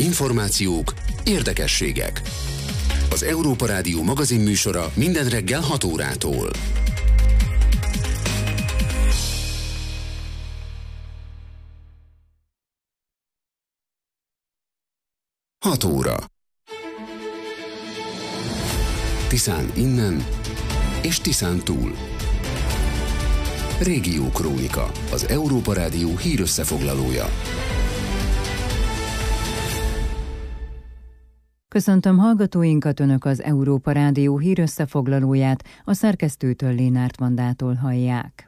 információk, érdekességek. Az Európa Rádió magazinműsora minden reggel 6 órától. Hat óra. Tiszán innen és Tiszán túl. Régiókrónika, az Európa Rádió hírösszefoglalója. Köszöntöm hallgatóinkat, Önök az Európa Rádió hírösszefoglalóját, a szerkesztőtől, Lénárt Vandától hallják.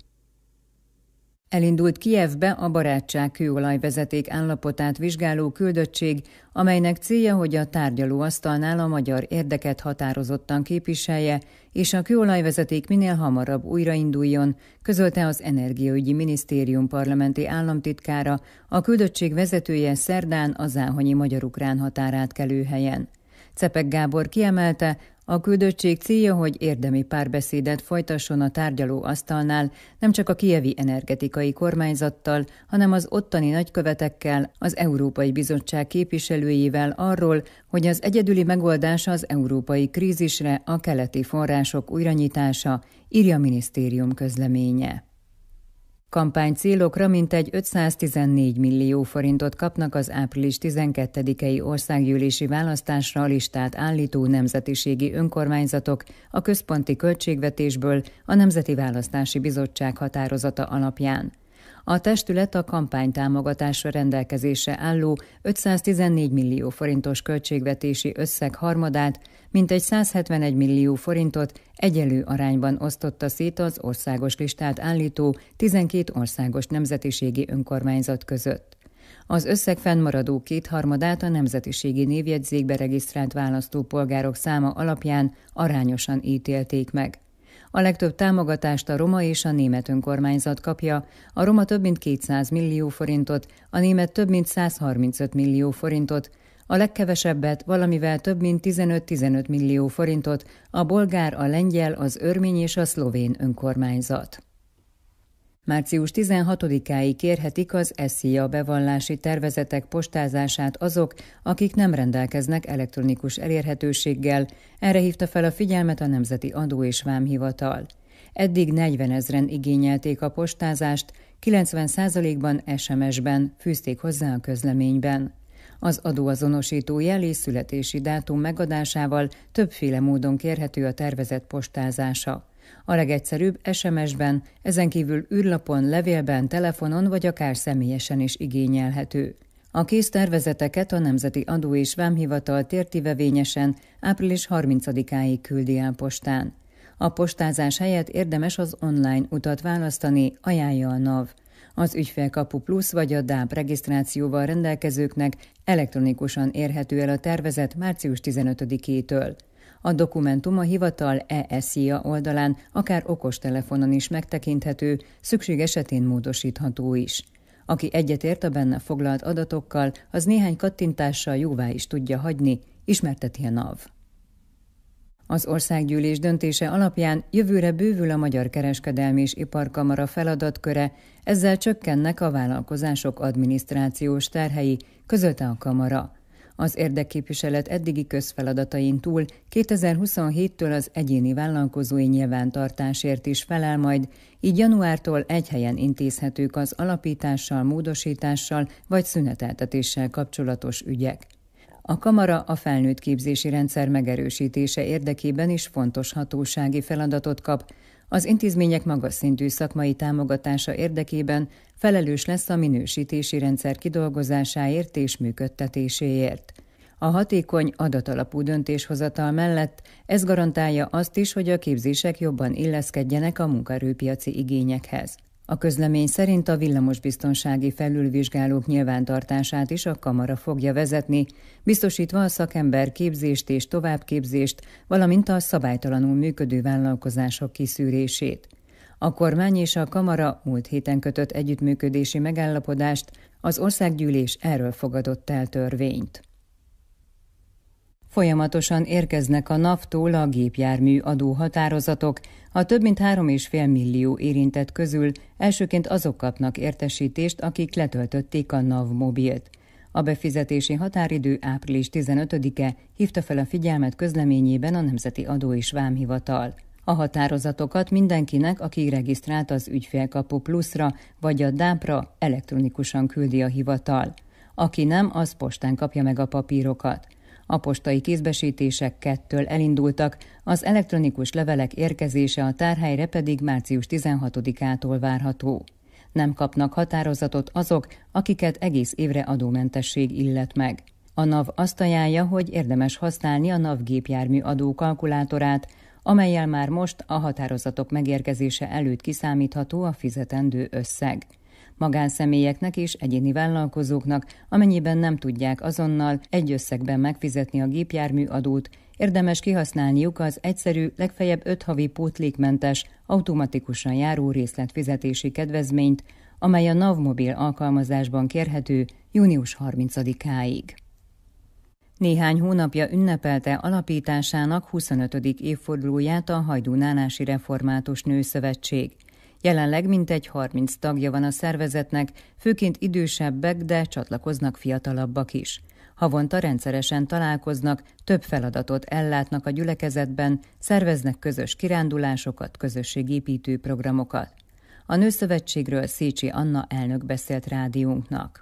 Elindult Kijevbe a barátság kőolajvezeték állapotát vizsgáló küldöttség, amelynek célja, hogy a tárgyalóasztalnál a magyar érdeket határozottan képviselje, és a kőolajvezeték minél hamarabb újrainduljon, közölte az Energiaügyi Minisztérium parlamenti államtitkára, a küldöttség vezetője szerdán a záhonyi magyar-ukrán határátkelőhelyen. Czepek Gábor kiemelte, a küldöttség célja, hogy érdemi párbeszédet folytasson a tárgyalóasztalnál nem csak a kijevi energetikai kormányzattal, hanem az ottani nagykövetekkel, az Európai Bizottság képviselőivel arról, hogy az egyedüli megoldás az európai krízisre a keleti források újranyitása, írja a minisztérium közleménye. Kampánycélokra mintegy 514 millió forintot kapnak az április 12-i országgyűlési választásra a listát állító nemzetiségi önkormányzatok a központi költségvetésből a Nemzeti Választási Bizottság határozata alapján. A testület a kampánytámogatásra rendelkezésre álló 514 millió forintos költségvetési összeg harmadát, mintegy 171 millió forintot egyenlő arányban osztotta szét az országos listát állító 12 országos nemzetiségi önkormányzat között. Az összeg fennmaradó kétharmadát a nemzetiségi névjegyzékbe regisztrált választópolgárok száma alapján arányosan ítélték meg. A legtöbb támogatást a roma és a német önkormányzat kapja, a roma több mint 200 millió forintot, a német több mint 135 millió forintot, a legkevesebbet, valamivel több mint 15 millió forintot a bolgár, a lengyel, az örmény és a szlovén önkormányzat. Március 16-áig kérhetik az SZIA bevallási tervezetek postázását azok, akik nem rendelkeznek elektronikus elérhetőséggel, erre hívta fel a figyelmet a Nemzeti Adó- és Vámhivatal. Eddig 40 000-en igényelték a postázást, 90%-ban SMS-ben, fűzték hozzá a közleményben. Az adóazonosító jel és születési dátum megadásával többféle módon kérhető a tervezett postázása. A legegyszerűbb SMS-ben, ezen kívül űrlapon, levélben, telefonon vagy akár személyesen is igényelhető. A kész tervezeteket a Nemzeti Adó- és Vámhivatal tértivevényesen április 30-áig küldi el postán. A postázás helyett érdemes az online utat választani, ajánlja a NAV. Az Ügyfélkapu Plusz vagy a DÁB regisztrációval rendelkezőknek elektronikusan érhető el a tervezet március 15-től. A dokumentum a hivatal e-SZIA oldalán, akár okostelefonon is megtekinthető, szükség esetén módosítható is. Aki egyetért a benne foglalt adatokkal, az néhány kattintással jóvá is tudja hagyni, ismerteti a NAV. Az országgyűlés döntése alapján jövőre bővül a Magyar Kereskedelmi és Iparkamara feladatköre, ezzel csökkennek a vállalkozások adminisztrációs terhei, közölte a kamara. Az érdekképviselet eddigi közfeladatain túl 2027-től az egyéni vállalkozói nyilvántartásért is felel majd, így januártól egy helyen intézhetők az alapítással, módosítással vagy szüneteltetéssel kapcsolatos ügyek. A kamara a felnőtt képzési rendszer megerősítése érdekében is fontos hatósági feladatot kap. Az intézmények magas szintű szakmai támogatása érdekében felelős lesz a minősítési rendszer kidolgozásáért és működtetéséért. A hatékony adatalapú döntéshozatal mellett ez garantálja azt is, hogy a képzések jobban illeszkedjenek a munkaerőpiaci igényekhez. A közlemény szerint a villamosbiztonsági felülvizsgálók nyilvántartását is a kamara fogja vezetni, biztosítva a szakember képzést és továbbképzést, valamint a szabálytalanul működő vállalkozások kiszűrését. A kormány és a kamara múlt héten kötött együttműködési megállapodást, az országgyűlés erről fogadott el törvényt. Folyamatosan érkeznek a NAV-tól a gépjármű adóhatározatok. A több mint 3,5 millió érintett közül elsőként azok kapnak értesítést, akik letöltötték a NAV mobilt. A befizetési határidő április 15-e, hívta fel a figyelmet közleményében a Nemzeti Adó és Vámhivatal. A határozatokat mindenkinek, aki regisztrált az Ügyfélkapu Pluszra vagy a DÁP-ra, elektronikusan küldi a hivatal. Aki nem, az postán kapja meg a papírokat. A postai kézbesítések 2-től elindultak, az elektronikus levelek érkezése a tárhelyre pedig március 16-ától várható. Nem kapnak határozatot azok, akiket egész évre adómentesség illet meg. A NAV azt ajánlja, hogy érdemes használni a NAV gépjármű adó kalkulátorát, amellyel már most a határozatok megérkezése előtt kiszámítható a fizetendő összeg. Magánszemélyeknek és egyéni vállalkozóknak, amennyiben nem tudják azonnal egy összegben megfizetni a gépjármű adót, érdemes kihasználniuk az egyszerű, legfeljebb 5 havi pótlékmentes, automatikusan járó részletfizetési kedvezményt, amely a NAV mobil alkalmazásban kérhető június 30-áig. Néhány hónapja ünnepelte alapításának 25. évfordulóját a Hajdú-Nánási Református Nőszövetség. Jelenleg mintegy 30 tagja van a szervezetnek, főként idősebbek, de csatlakoznak fiatalabbak is. Havonta rendszeresen találkoznak, több feladatot ellátnak a gyülekezetben, szerveznek közös kirándulásokat, közösségépítő programokat. A Nőszövetségről Szécsi Anna elnök beszélt rádiónknak.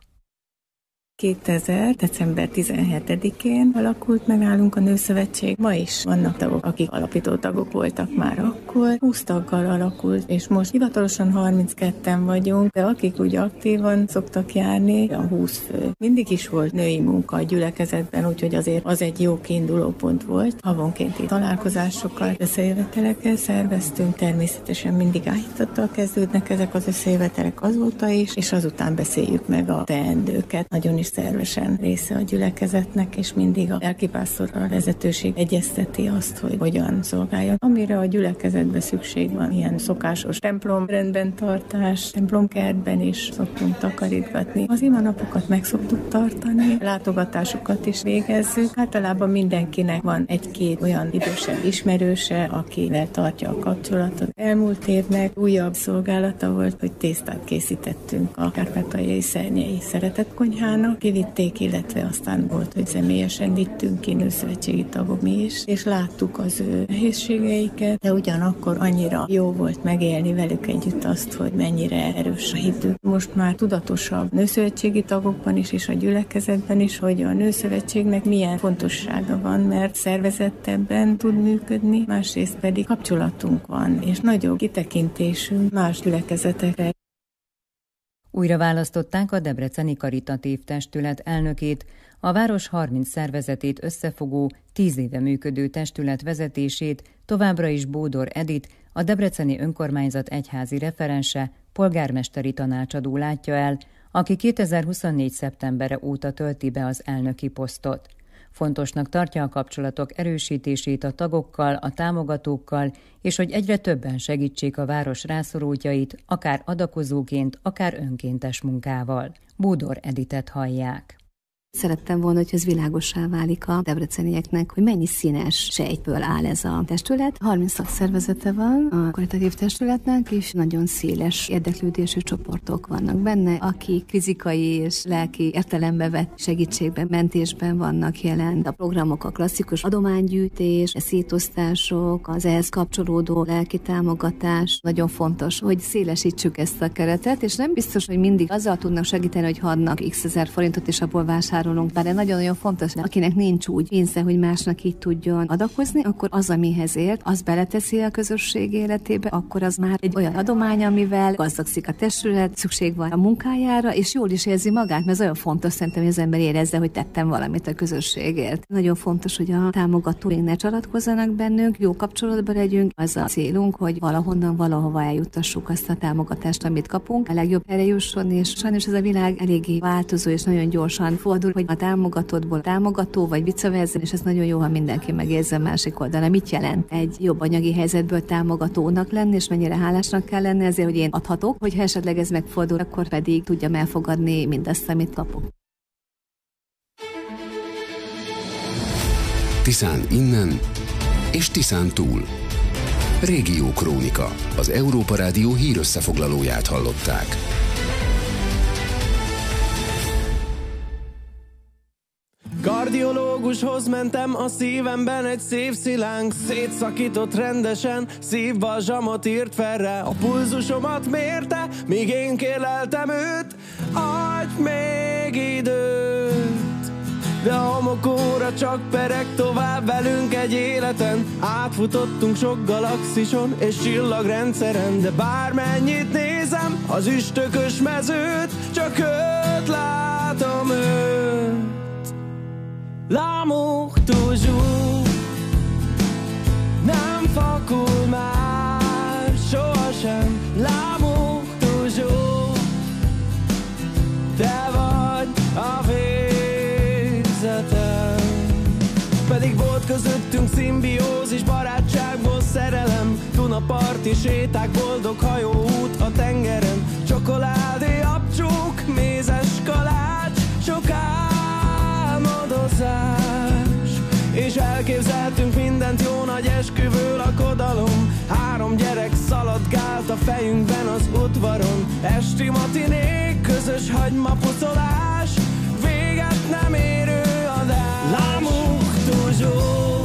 2000. december 17-én alakult meg nálunk a Nőszövetség. Ma is vannak tagok, akik alapító tagok voltak már akkor. 20 taggal alakult, és most hivatalosan 32-en vagyunk, de akik úgy aktívan szoktak járni, a 20 fő. Mindig is volt női munka a gyülekezetben, úgyhogy azért az egy jó kiindulópont volt. Havonkénti találkozásokat, összejövetelekkel szerveztünk, természetesen mindig áhítattal kezdődnek ezek az összejövetelek azóta is, és azután beszéljük meg a teendőket. Nagyon is szervesen része a gyülekezetnek, és mindig a lelkipásztor, a vezetőség egyezteti azt, hogy hogyan szolgálja. Amire a gyülekezetben szükség van, ilyen szokásos templom rendben tartás, templomkertben is szoktunk takarítgatni. Az imanapokat meg szoktuk tartani, látogatásokat is végezzük. Általában mindenkinek van egy-két olyan idősebb ismerőse, akivel tartja a kapcsolatot. Elmúlt évnek újabb szolgálata volt, hogy tésztát készítettünk a kárpátaljai Szernyei Szeretetkonyhának. Kivitték, illetve aztán volt, hogy személyesen vittünk ki nőszövetségi tagok mi is, és láttuk az ő nehézségeiket, de ugyanakkor annyira jó volt megélni velük együtt azt, hogy mennyire erős a hitük. Most már tudatosabb nőszövetségi tagokban is, és a gyülekezetben is, hogy a nőszövetségnek milyen fontossága van, mert szervezettebben tud működni, másrészt pedig kapcsolatunk van, és nagyobb kitekintésünk más gyülekezetekre. Újra választották a Debreceni Karitatív Testület elnökét, a város 30 szervezetét összefogó, 10 éve működő testület vezetését továbbra is Bódor Edit, a Debreceni Önkormányzat egyházi referense, polgármesteri tanácsadó látja el, aki 2024. szeptembere óta tölti be az elnöki posztot. Fontosnak tartja a kapcsolatok erősítését a tagokkal, a támogatókkal, és hogy egyre többen segítsék a város rászorultjait, akár adakozóként, akár önkéntes munkával. Bódor Editet hallják. Szerettem volna, hogy ez világossá válik a debrecenieknek, hogy mennyi színes sejtből áll ez a testület. 30 szakszervezete van a karitatív testületnek, és nagyon széles érdeklődésű csoportok vannak benne, akik fizikai és lelki értelembe vett segítségben, mentésben vannak jelen. A programok a klasszikus adománygyűjtés, a szétosztások, az ehhez kapcsolódó lelki támogatás. Nagyon fontos, hogy szélesítsük ezt a keretet, és nem biztos, hogy mindig azzal tudnak segíteni, hogy hadnak x ezer forintot, és abból vásárolunk. Bár nagyon-nagyon fontos, de akinek nincs úgy pénze, hogy másnak így tudjon adakozni, akkor az, amihez ért, az beleteszi a közösség életébe, akkor az már egy olyan adomány, amivel gazdagszik a testület, szükség van a munkájára, és jól is érzi magát, mert ez olyan fontos szerintem, hogy az ember érezze, hogy tettem valamit a közösségért. Nagyon fontos, hogy a támogatóink ne csalatkozzanak bennünk, jó kapcsolatban legyünk, az a célunk, hogy valahonnan valahova eljuttassuk azt a támogatást, amit kapunk, a legjobb helyre jusson, és sajnos ez a világ eléggé változó és nagyon gyorsan fordul, hogy a támogatottból támogató, vagy viceversa, és ez nagyon jó, ha mindenki megérzi a másik oldalon. Mit jelent egy jobb anyagi helyzetből támogatónak lenni, és mennyire hálásnak kell lenni ezért, hogy én adhatok, hogyha esetleg ez megfordul, akkor pedig tudjam elfogadni mindazt, amit kapok. Tiszán innen és Tiszán túl. Régiókrónika. Az Európa Rádió hírösszefoglalóját hallották. Kardiológushoz mentem, a szívemben egy szívszilánk szétszakított rendesen, szívbalzsamot írt fel rá. A pulzusomat mérte, míg én kérleltem őt, adj még időt. De a homokóra csak pereg tovább velünk egy életen. Átfutottunk sok galaxison és csillagrendszeren, de bármennyit nézem az üstökös mezőt, csak őt látom, őt. L'amour toujours nem fakul már sohasem. L'amour toujours, te vagy a végzetem. Pedig volt közöttünk szimbiózis, barátságból szerelem, Dunaparti séták, boldog hajóút a tengeren, csokoládé, abcsók, mézes kalács, sok álmodozás. És elképzeltünk mindent, jó nagy esküvő, lakodalom. 3 gyerek szaladgált a fejünkben az udvaron, esti matinék, közös hagymapucolás, véget nem érő adás. L'amour toujours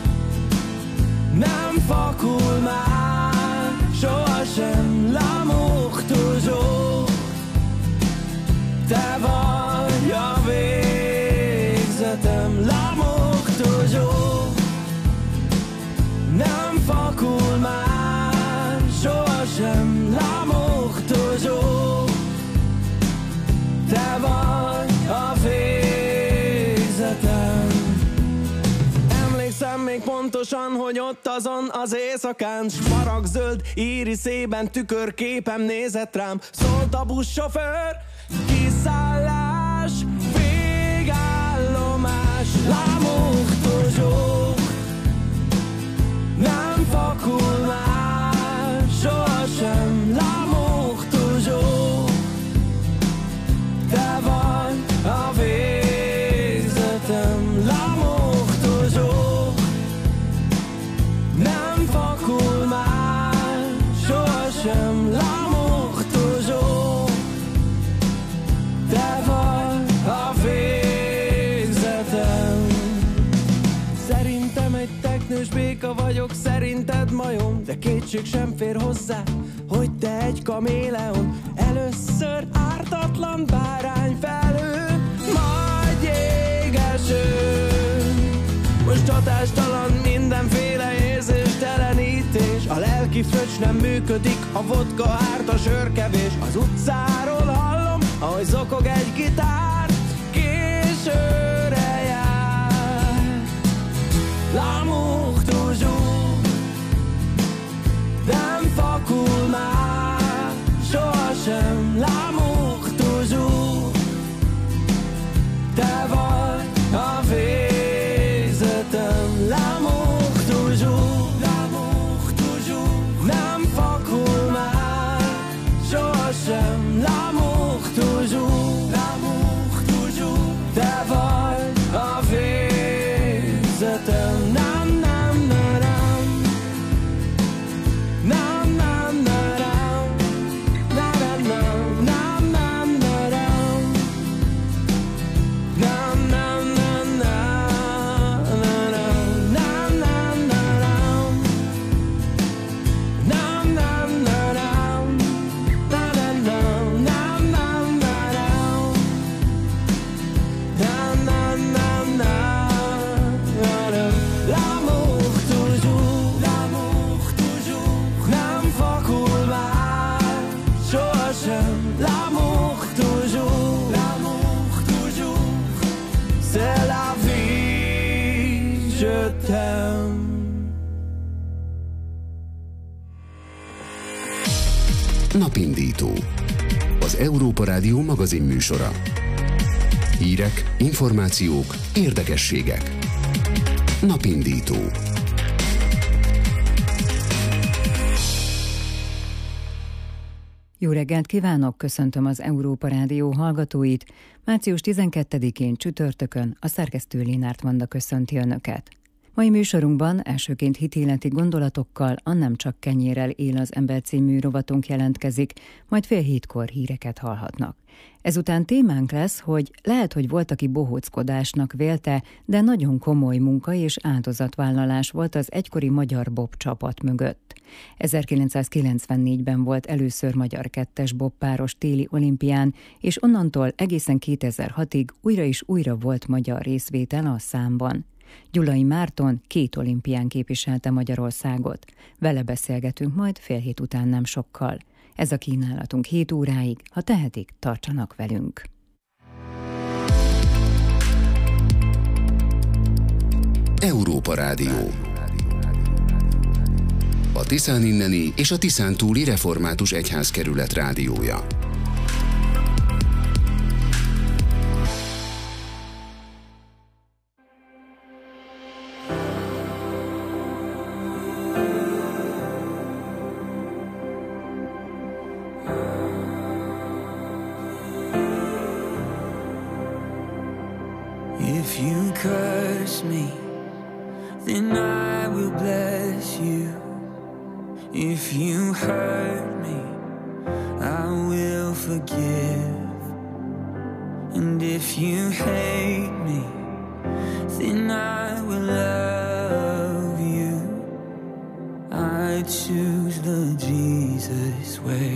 nem fakul már sohasem. L'amour toujours, te vagy a végzetem. L'amour toujours nem fakul már sohasem. L'amour toujours, te vagy a végzetem. Emlékszem még pontosan, hogy ott azon az éjszakán, smaragdzöld íriszében tükörképem nézett rám. Szólt a buszsofőr, kiszállás, végállomás. L'amour toujours nem fakul már sohasem. L'amour toujours, te vagy a végzetem. L'amour toujours nem fakul már sohasem. L'amour toujours, te vagy a végzetem. Szerintem egy teknős béka vagyok, szerinted majom, de kétség sem fér hozzá, hogy te egy kaméleon. Először ártatlan bárányfelhő, majd jégeső. Most hatástalan mindenféle érzéstelenítés, a lelki fröccs nem működik, a vodka árt, a sörkevés. Az utcáról hallom, ahogy zokog egy gitár, későre jár. L'amour toujours nem fakul már sohasem. L'amour toujours, te vagy a végzetem. L'amour toujours, l'amour toujours nem fakul már sohasem. L'amour toujours, l'amour toujours, te vagy a végzetem. Nem, nem, nem, nem, nem, nem, Napindító. Az Európa Rádió magazinműsora. Hírek, információk, érdekességek. Napindító. Jó reggelt kívánok, köszöntöm az Európa Rádió hallgatóit. Március 12-én csütörtökön a szerkesztő Lénárt Manda köszönti Önöket. Mai műsorunkban elsőként hitéleti gondolatokkal a Nem csak kenyérrel él az ember című rovatunk jelentkezik, majd 6:30 híreket hallhatnak. Ezután témánk lesz, hogy lehet, hogy volt, aki bohóckodásnak vélte, de nagyon komoly munka és áldozatvállalás volt az egykori magyar bob csapat mögött. 1994-ben volt először magyar kettes bobpáros téli olimpián, és onnantól egészen 2006-ig újra és újra volt magyar részvétel a számban. Gyulai Márton 2 olimpián képviselte Magyarországot. Vele beszélgetünk majd 6:30 után nem sokkal. Ez a kínálatunk 7 óráig, ha tehetik, tartsanak velünk. Európa Rádió. A Tiszán inneni és a Tiszán túli református egyházkerület rádiója. If you curse me, then I will bless you. If you hurt me, I will forgive. And if you hate me, then I will love you. I choose the Jesus way.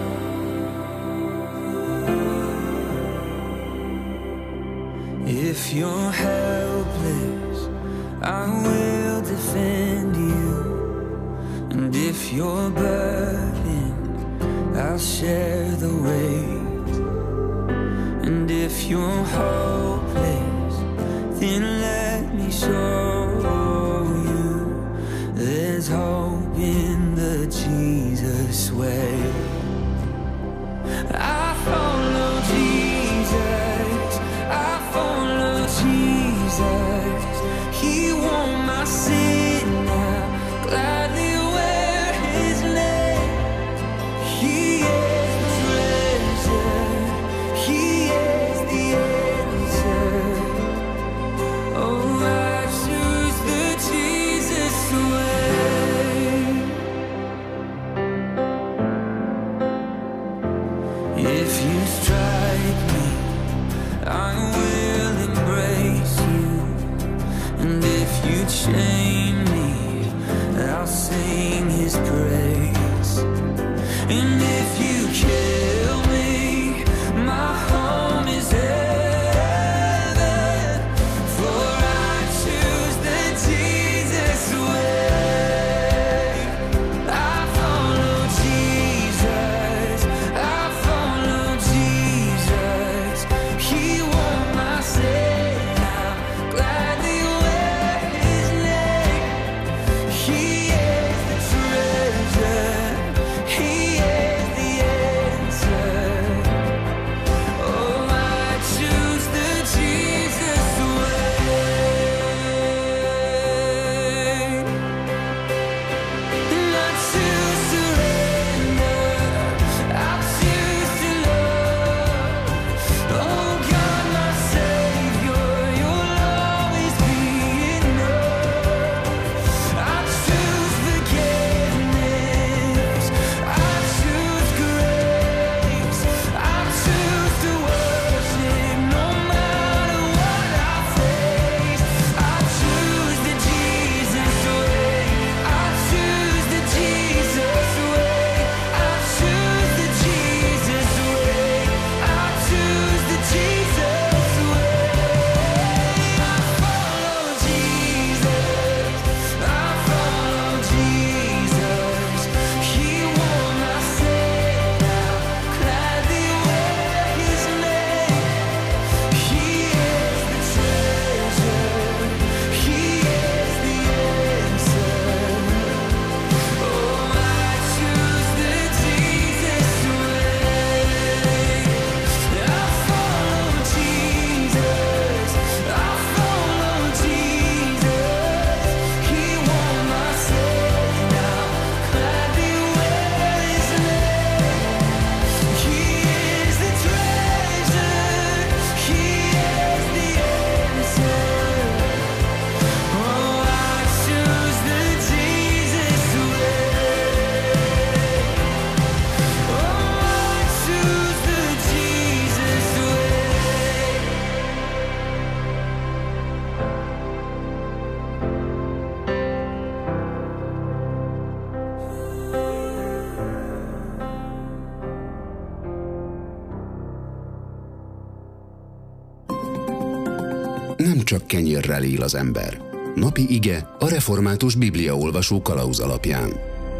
If you're helpless, I will defend you. And if you're burdened, I'll share the weight. And if you're hopeless, then let me show you there's hope in the Jesus way. I follow Jesus, I follow Jesus. He won my sin now, gladly wear his name. He is the treasure, he is the answer. Oh, I choose the Jesus way. If you strike me, I will embrace you. And if you chain me, I'll sing his praise. And if you kill me, my home is heaven. For I choose the Jesus way. I follow Jesus, I follow Jesus. He won my sin, I'm gladly wear his name. nem csak kenyérrel él az ember. Napi ige a református bibliaolvasó kalauz alapján.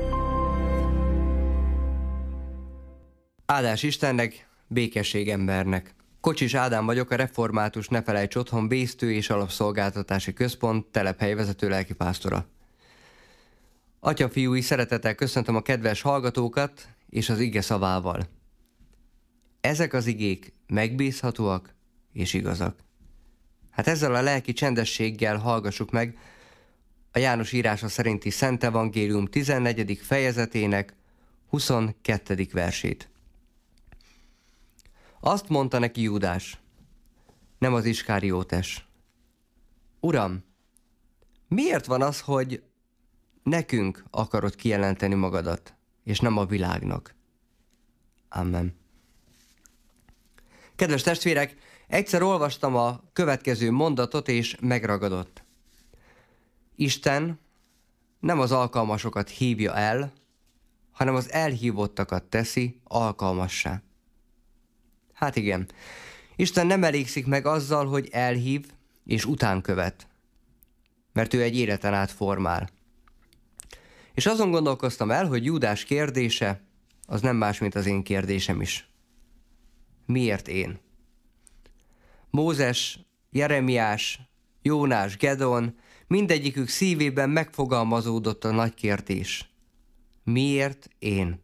Áldás Istennek, békesség embernek. Kocsis Ádám vagyok, a Református Ne Felejts Otthon Vésztő és Alapszolgáltatási Központ telephelyvezető lelkipásztora. Atyafiúi szeretettel köszöntöm a kedves hallgatókat és az ige szavával. Ezek az igék megbízhatóak és igazak. Hát ezzel a lelki csendességgel hallgassuk meg a János írása szerinti Szent Evangélium 14. fejezetének 22. versét. Azt mondta neki Júdás, nem az Iskáriótes: Uram, miért van az, hogy nekünk akarod kijelenteni magadat, és nem a világnak? Amen. Kedves testvérek, egyszer olvastam a következő mondatot, és megragadott. Isten nem az alkalmasokat hívja el, hanem az elhívottakat teszi alkalmassá. Hát igen, Isten nem elégszik meg azzal, hogy elhív és után követ, mert ő egy életen át formál. És azon gondolkoztam el, hogy Júdás kérdése az nem más, mint az én kérdésem is. Miért én? Mózes, Jeremiás, Jónás, Gedeon, mindegyikük szívében megfogalmazódott a nagy kérdés. Miért én?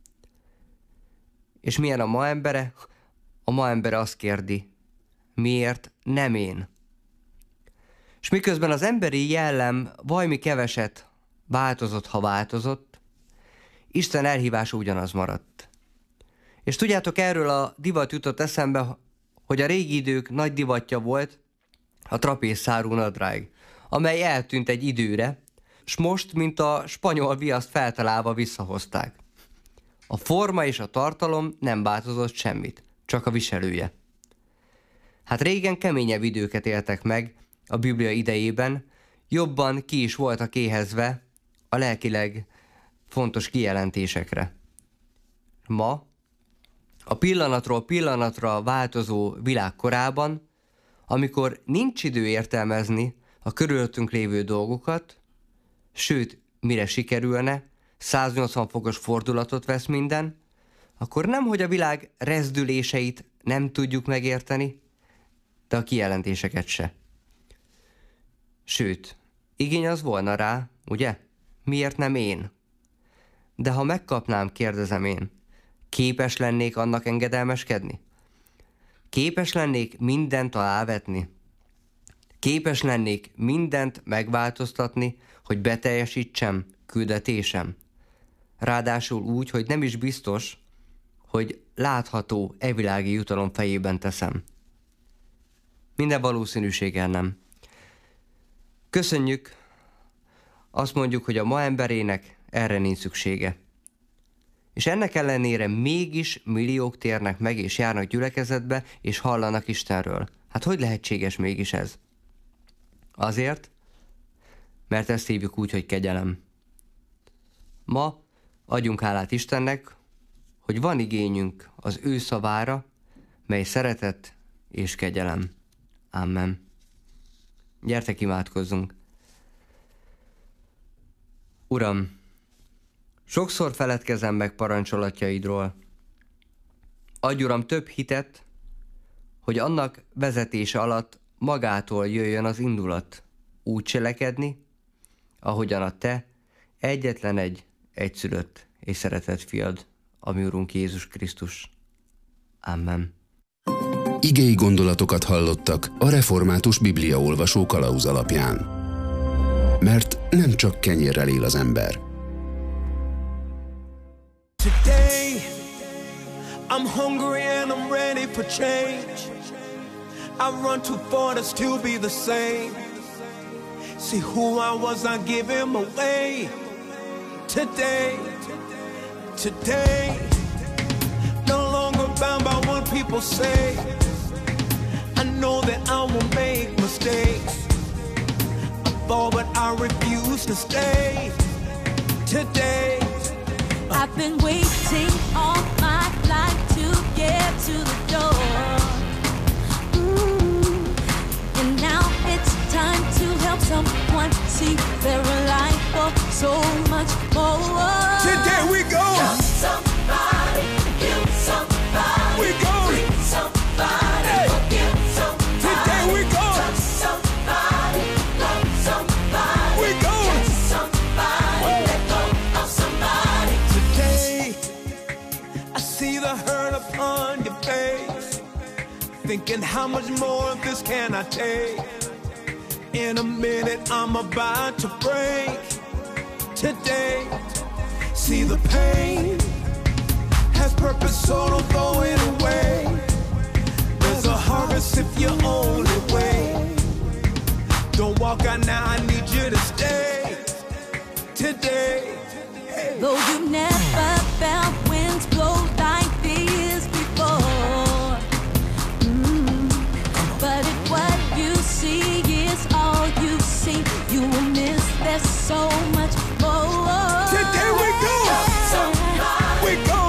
És milyen a ma embere? A ma embere azt kérdi, miért nem én? És miközben az emberi jellem vajmi keveset változott, ha változott, Isten elhívása ugyanaz maradt. És tudjátok, erről a divat jutott eszembe, hogy a régi idők nagy divatja volt a trapézszárú nadrág, amely eltűnt egy időre, s most, mint a spanyol viaszt feltalálva visszahozták. A forma és a tartalom nem változott semmit, csak a viselője. Hát régen keményebb időket éltek meg a Biblia idejében, jobban ki is voltak éhezve a lelkileg fontos kijelentésekre. Ma, a pillanatról pillanatra változó világ korában, amikor nincs idő értelmezni a körülöttünk lévő dolgokat, sőt, mire sikerülne, 180 fokos fordulatot vesz minden, akkor nemhogy a világ rezdüléseit nem tudjuk megérteni, de a kijelentéseket se. Sőt, igény az volna rá, ugye? Miért nem én? De ha megkapnám, kérdezem én, képes lennék annak engedelmeskedni? Képes lennék mindent alávetni? Képes lennék mindent megváltoztatni, hogy beteljesítsem küldetésem? Ráadásul úgy, hogy nem is biztos, hogy látható evilági jutalom fejében teszem. Minden valószínűséggel nem. Köszönjük, azt mondjuk, hogy a ma emberének erre nincs szüksége. És ennek ellenére mégis milliók térnek meg és járnak gyülekezetbe, és hallanak Istenről. Hát hogy lehetséges mégis ez? Azért, mert ezt hívjuk úgy, hogy kegyelem. Ma adjunk hálát Istennek, hogy van igényünk az ő szavára, mely szeretet és kegyelem. Amen. Gyertek, imádkozzunk. Uram, sokszor feledkezem meg parancsolatjaidról. Adj, Uram, több hitet, hogy annak vezetése alatt magától jöjjön az indulat úgy cselekedni, ahogyan a Te egyetlen egy egyszülött és szeretett fiad, a mi Urunk Jézus Krisztus. Amen. Igei gondolatokat hallottak a református bibliaolvasó kalauz alapján. Mert nem csak kenyérrel él az ember. Today, I'm hungry and I'm ready for change. I run too far to still be the same. See who I was, I give him away. Today, no longer bound by what people say. I know that I will make mistakes. I fall, but I refuse to stay. Today, I've been waiting all my life to get to the door. And now not see their life for so much more. Today we go. Love somebody, kill somebody, We go. free somebody, Hey. forgive somebody. Today we go. Touch somebody, love somebody, We go. catch somebody, let go of somebody. Today, I see the hurt upon your face, thinking how much more of this can I take? In a minute, I'm about to break. Today, see the pain has purpose, so don't throw it away. There's a harvest if you only wait. Don't walk out now, I need you to stay. Today, Though you never felt winds blow like this before, but if what you see is all you see, you will miss there's so much more. today we go. We go.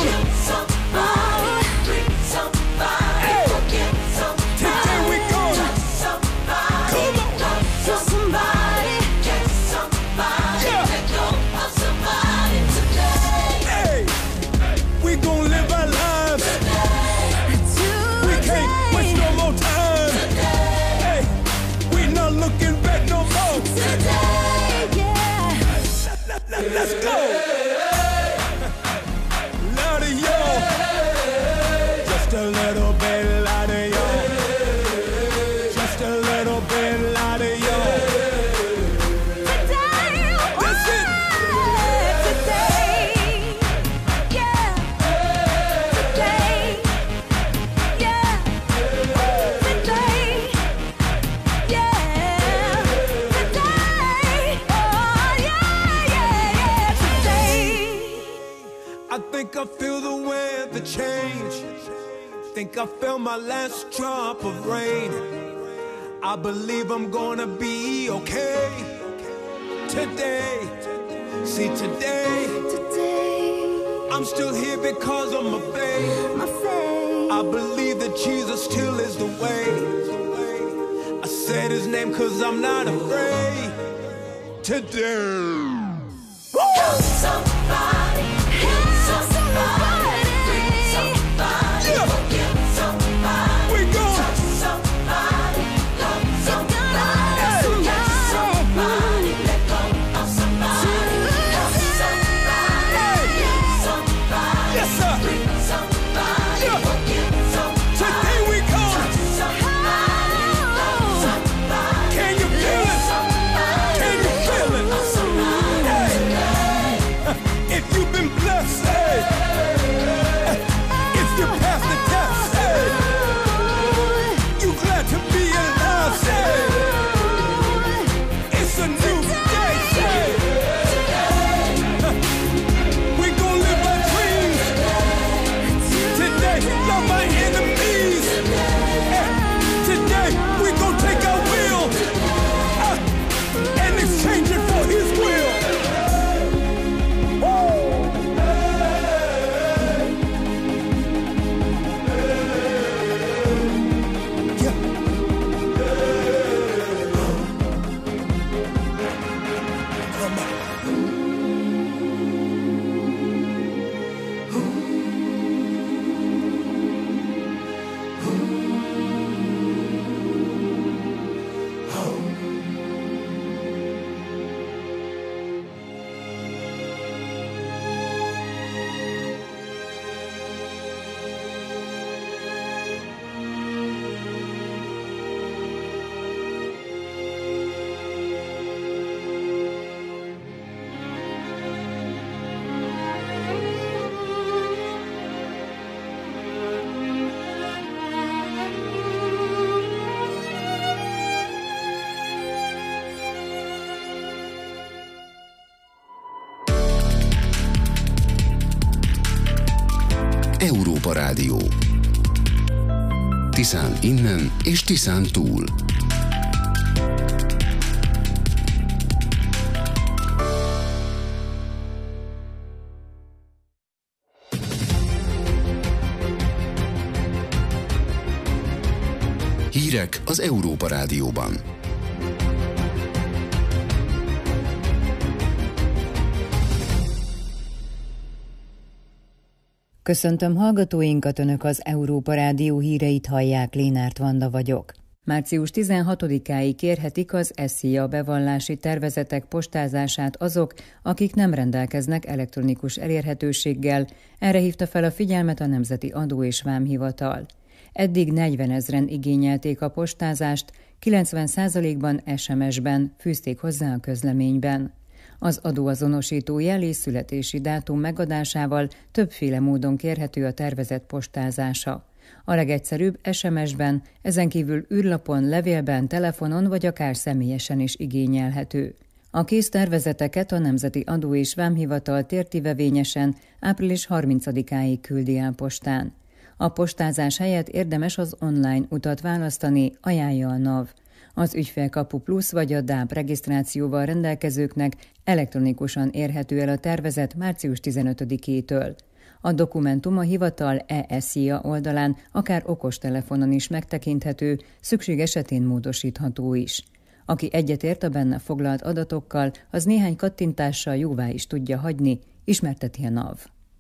Hey. Today we go. Come on. Hey. We gon' live our lives. We can't waste no more time. Hey. We not looking back no more. Let's go. Louder, y'all. Just a little bit louder, y'all. Just a little bit louder, y'all. That's it. I think I feel the weather change. Think I feel my last drop of rain. I believe I'm gonna be okay. Today, see today, I'm still here because of my faith. I believe that Jesus still is the way. I said his name cause I'm not afraid. Today. Somebody, help somebody, free somebody, Yeah. forgive somebody, We go. touch somebody, love somebody, catch somebody, let go of somebody, love somebody, give somebody, Yes, sir. free somebody, Yeah. forgive somebody, Today we go. touch somebody, love somebody, Can you feel it? somebody, Can you feel it? of somebody. Hey. If you've been blessed, hey. If you passed the test, hey. You glad to be alive, say. It's a new day, say. We gon' live our dreams. Today, love my enemies. Hey. Today, we gon' take our will and exchange it for his will. Európa Rádió. Tiszán innen és Tiszán túl. Hírek az Európa Rádióban. Köszöntöm hallgatóinkat, Önök az Európa Rádió híreit hallják, Lénárt Vanda vagyok. Március 16-áig kérhetik az SZIA bevallási tervezetek postázását azok, akik nem rendelkeznek elektronikus elérhetőséggel, erre hívta fel a figyelmet a Nemzeti Adó- és Vámhivatal. Eddig 40 000-en igényelték a postázást, 90%-ban SMS-ben, fűzték hozzá a közleményben. Az adóazonosító jel és születési dátum megadásával többféle módon kérhető a tervezett postázása. A legegyszerűbb SMS-ben, ezen kívül űrlapon, levélben, telefonon vagy akár személyesen is igényelhető. A kész tervezeteket a Nemzeti Adó- és Vámhivatal tértivevényesen április 30-áig küldi el postán. A postázás helyett érdemes az online utat választani, ajánlja a NAV. Az Ügyfélkapu Plusz vagy a DÁB regisztrációval rendelkezőknek elektronikusan érhető el a tervezet március 15-től. A dokumentum a hivatal e-SZIA oldalán, akár okostelefonon is megtekinthető, szükség esetén módosítható is. Aki egyetért a benne foglalt adatokkal, az néhány kattintással jóvá is tudja hagyni, ismerteti a NAV.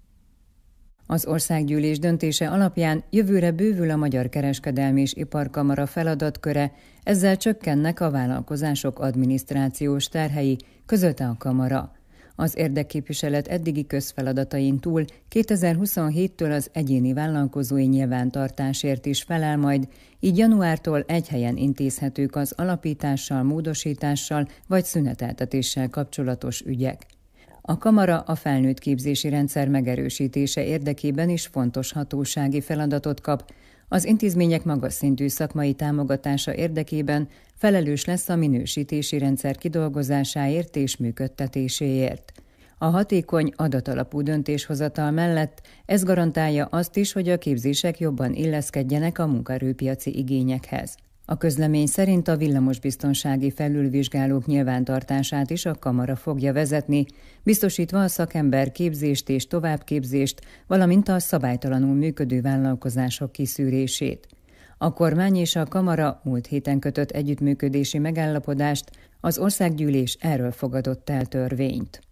Az országgyűlés döntése alapján jövőre bővül a Magyar Kereskedelmi és Iparkamara feladatköre, ezzel csökkennek a vállalkozások adminisztrációs terhei, közölte a kamara. Az érdekképviselet eddigi közfeladatain túl 2027-től az egyéni vállalkozói nyilvántartásért is felel majd, így januártól egy helyen intézhetők az alapítással, módosítással vagy szüneteltetéssel kapcsolatos ügyek. A kamara a felnőtt képzési rendszer megerősítése érdekében is fontos hatósági feladatot kap. Az intézmények magas szintű szakmai támogatása érdekében felelős lesz a minősítési rendszer kidolgozásáért és működtetéséért. A hatékony adatalapú döntéshozatal mellett ez garantálja azt is, hogy a képzések jobban illeszkedjenek a munkaerőpiaci igényekhez. A közlemény szerint a villamosbiztonsági felülvizsgálók nyilvántartását is a kamara fogja vezetni, biztosítva a szakember képzést és továbbképzést, valamint a szabálytalanul működő vállalkozások kiszűrését. A kormány és a kamara múlt héten kötött együttműködési megállapodást, az országgyűlés erről fogadott el törvényt.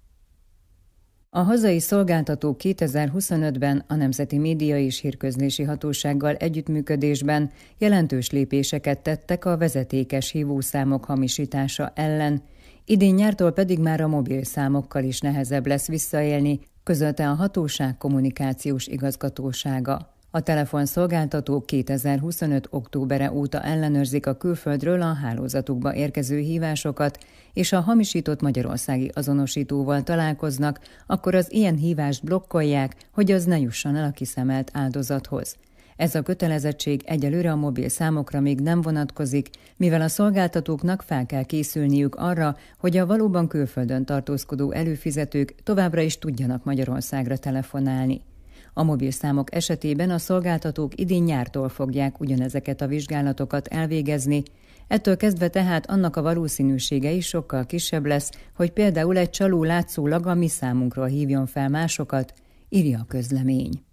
A hazai szolgáltatók 2025-ben a Nemzeti Média és Hírközlési Hatósággal együttműködésben jelentős lépéseket tettek a vezetékes hívószámok hamisítása ellen, idén nyártól pedig már a mobil számokkal is nehezebb lesz visszaélni, közölte a hatóság kommunikációs igazgatósága. A telefonszolgáltatók 2025. októbere óta ellenőrzik a külföldről a hálózatukba érkező hívásokat, és ha hamisított magyarországi azonosítóval találkoznak, akkor az ilyen hívást blokkolják, hogy az ne jusson el a kiszemelt áldozathoz. Ez a kötelezettség egyelőre a mobil számokra még nem vonatkozik, mivel a szolgáltatóknak fel kell készülniük arra, hogy a valóban külföldön tartózkodó előfizetők továbbra is tudjanak Magyarországra telefonálni. A mobilszámok esetében a szolgáltatók idén nyártól fogják ugyanezeket a vizsgálatokat elvégezni, ettől kezdve tehát annak a valószínűsége is sokkal kisebb lesz, hogy például egy csaló látszólag a mi számunkról hívjon fel másokat, írja a közlemény.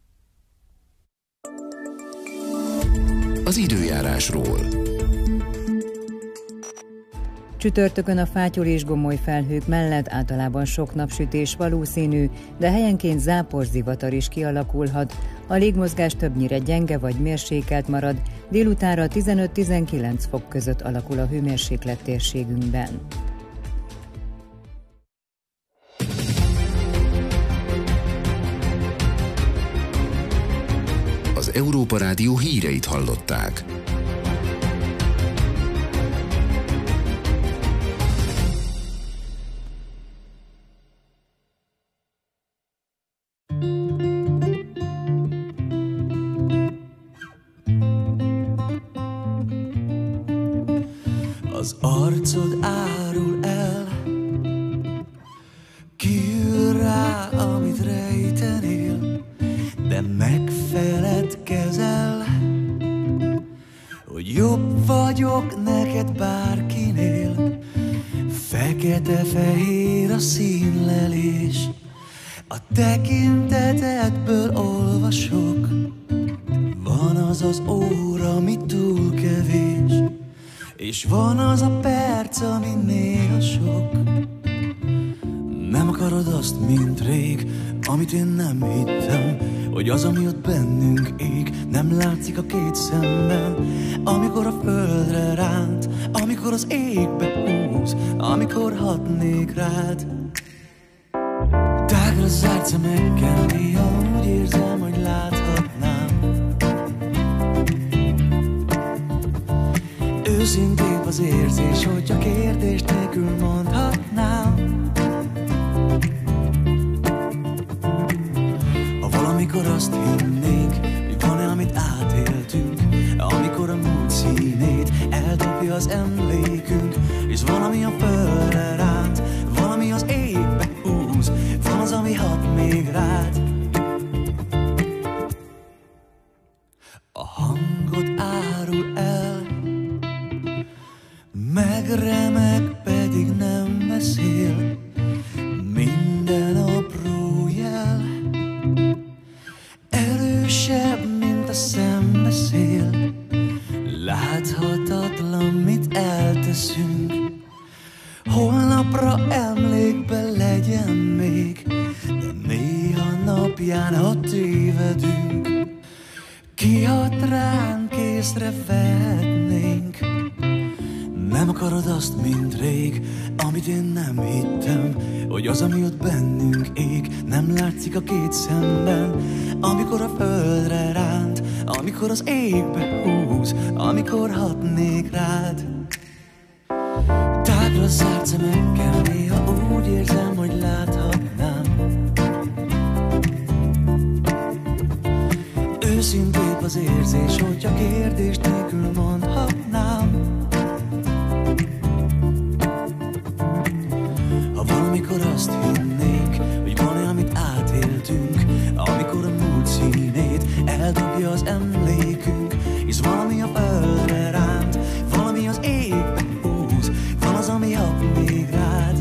Az időjárásról. Csütörtökön a fátyol és gomoly felhők mellett általában sok napsütés valószínű, de helyenként záporzivatar is kialakulhat. A légmozgás többnyire gyenge vagy mérsékelt marad, délutánra 15-19 fok között alakul a hőmérséklet térségünkben. Az Európa Rádió híreit hallották. Az arcod árul el, kiül rá, amit rejtenél, de megfeledkezel, hogy jobb vagyok neked bárkinél. Fekete-fehér a színlelés, a tekintetedből olvasok. Van az az óra, ami túl kevés, és van az a perc, ami néha sok. Nem akarod azt, mint rég, amit én nem hittem, hogy hogy az, ami ott bennünk ég, nem látszik a két szemben. Amikor a földre ránt, amikor az égbe húz, amikor hatnék rád. Tágra zárt szemekkel néha úgy érzem, hogy láthatnám. Őszintébb az érzés, hogy csak kérdés nélkül mondhatnám. Ha valamikor azt hinnénk, hogy van-e, amit átéltünk, amikor a múlt színét eldobja az emlékünk, és valami a földre ránt, valami az égbe húz, van az, ami hat még rád. A hangod árul el, megremeg, pedig nem beszél. Minden apró jel erősebb, mint a szembeszél. Láthatatlan, mit elteszünk, holnapra emlékbe legyen még, de néha napján, ha tévedünk, kihat ránk, észrevehetnénk. Nem akarod azt, mint rég, amit én nem hittem, hogy az, ami ott bennünk ég, nem látszik a két szemben. Amikor a földre ránt, amikor az égbe húz, amikor hatnék rád. Tágra zárt szemekkel néha úgy érzem, hogy láthatnám. Őszintébb az érzés, hogy csak kérdés nélkül mondhatnám. Ha valamikor azt hinnék, hogy van-e, amit átéltünk, amikor a múlt színét eldobja az emlékünk, és valami a földre ránt, valami az égbe húz, van az, ami hat még rád.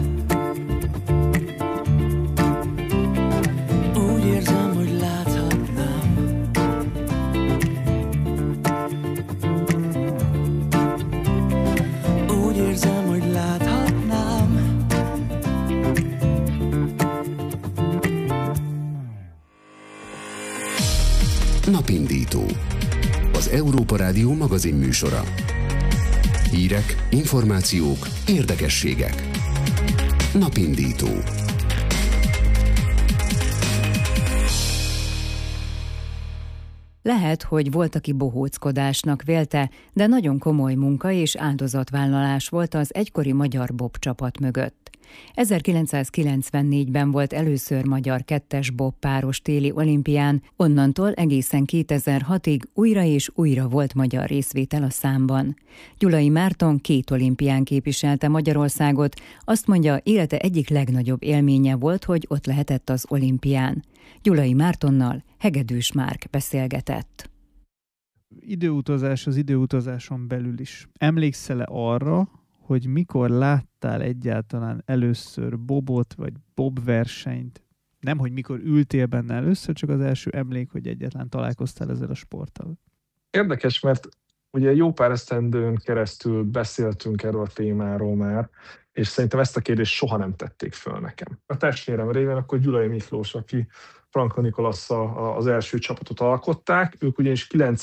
Úgy érzem, hogy láthatnám. Úgy érzem, hogy láthatnám. Napindító. Az Európa Rádió magazin műsora. Hírek, információk, érdekességek. Napindító. Lehet, hogy volt, aki bohóckodásnak vélte, de nagyon komoly munka és áldozatvállalás volt az egykori magyar bob csapat mögött. 1994-ben volt először magyar kettes bob páros téli olimpián, onnantól egészen 2006-ig újra és újra volt magyar részvétel a számban. Gyulai Márton 2 olimpián képviselte Magyarországot, azt mondja, élete egyik legnagyobb élménye volt, hogy ott lehetett az olimpián. Gyulai Mártonnal Hegedűs Márk beszélgetett. Időutazás az időutazáson belül is. Emlékszel-e arra, hogy mikor láttál egyáltalán először bobot, vagy bobversenyt? Nem, hogy mikor ültél benne először, csak az első emlék, hogy egyáltalán találkoztál ezzel a sporttal. Érdekes, mert ugye jó pár esztendőn keresztül beszéltünk erről a témáról már, és szerintem ezt a kérdést soha nem tették föl nekem. A testvérem révén akkor Gyulai Miklós, aki Franka Nikolasszal az első csapatot alkották, ők ugyanis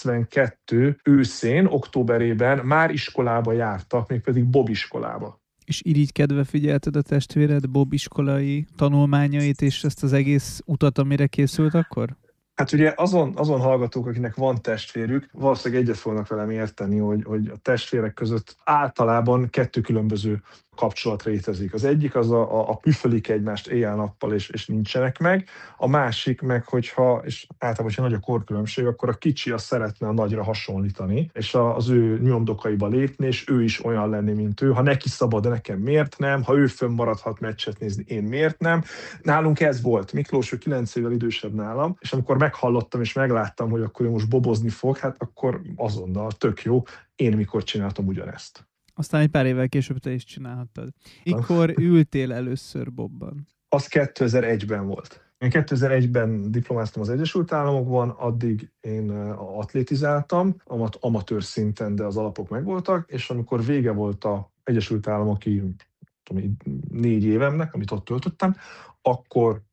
92 őszén, októberében már iskolába jártak, mégpedig bob iskolába. És irigykedve figyelted a testvéred bob iskolai tanulmányait, és ezt az egész utat, amire készült akkor? Hát ugye azon hallgatók, akinek van testvérük, valószínűleg egyet fognak velem érteni, hogy a testvérek között általában 2 különböző kapcsolat létezik. Az egyik az a püfölik egymást éjjel-nappal, és nincsenek meg. A másik meg, és általában, hogyha nagy a korkülönbség, akkor a kicsi az szeretne a nagyra hasonlítani, és az ő nyomdokaiba lépni, és ő is olyan lenni, mint ő. Ha neki szabad, de nekem miért nem? Ha ő fönnmaradhat meccset nézni, én miért nem? Nálunk ez volt. Miklós, ő 9 évvel idősebb nálam, és amikor meghallottam és megláttam, hogy akkor ő most bobozni fog, hát akkor azonnal tök jó. Én mikor csináltam ugyanezt. Aztán egy pár évvel később te is csinálhattad. Mikor ültél először bobban? Az 2001-ben volt. Én 2001-ben diplomáztam az Egyesült Államokban, addig én atlétizáltam, amatőr szinten, de az alapok megvoltak, és amikor vége volt az Egyesült Államoki 4 évemnek, amit ott töltöttem, akkor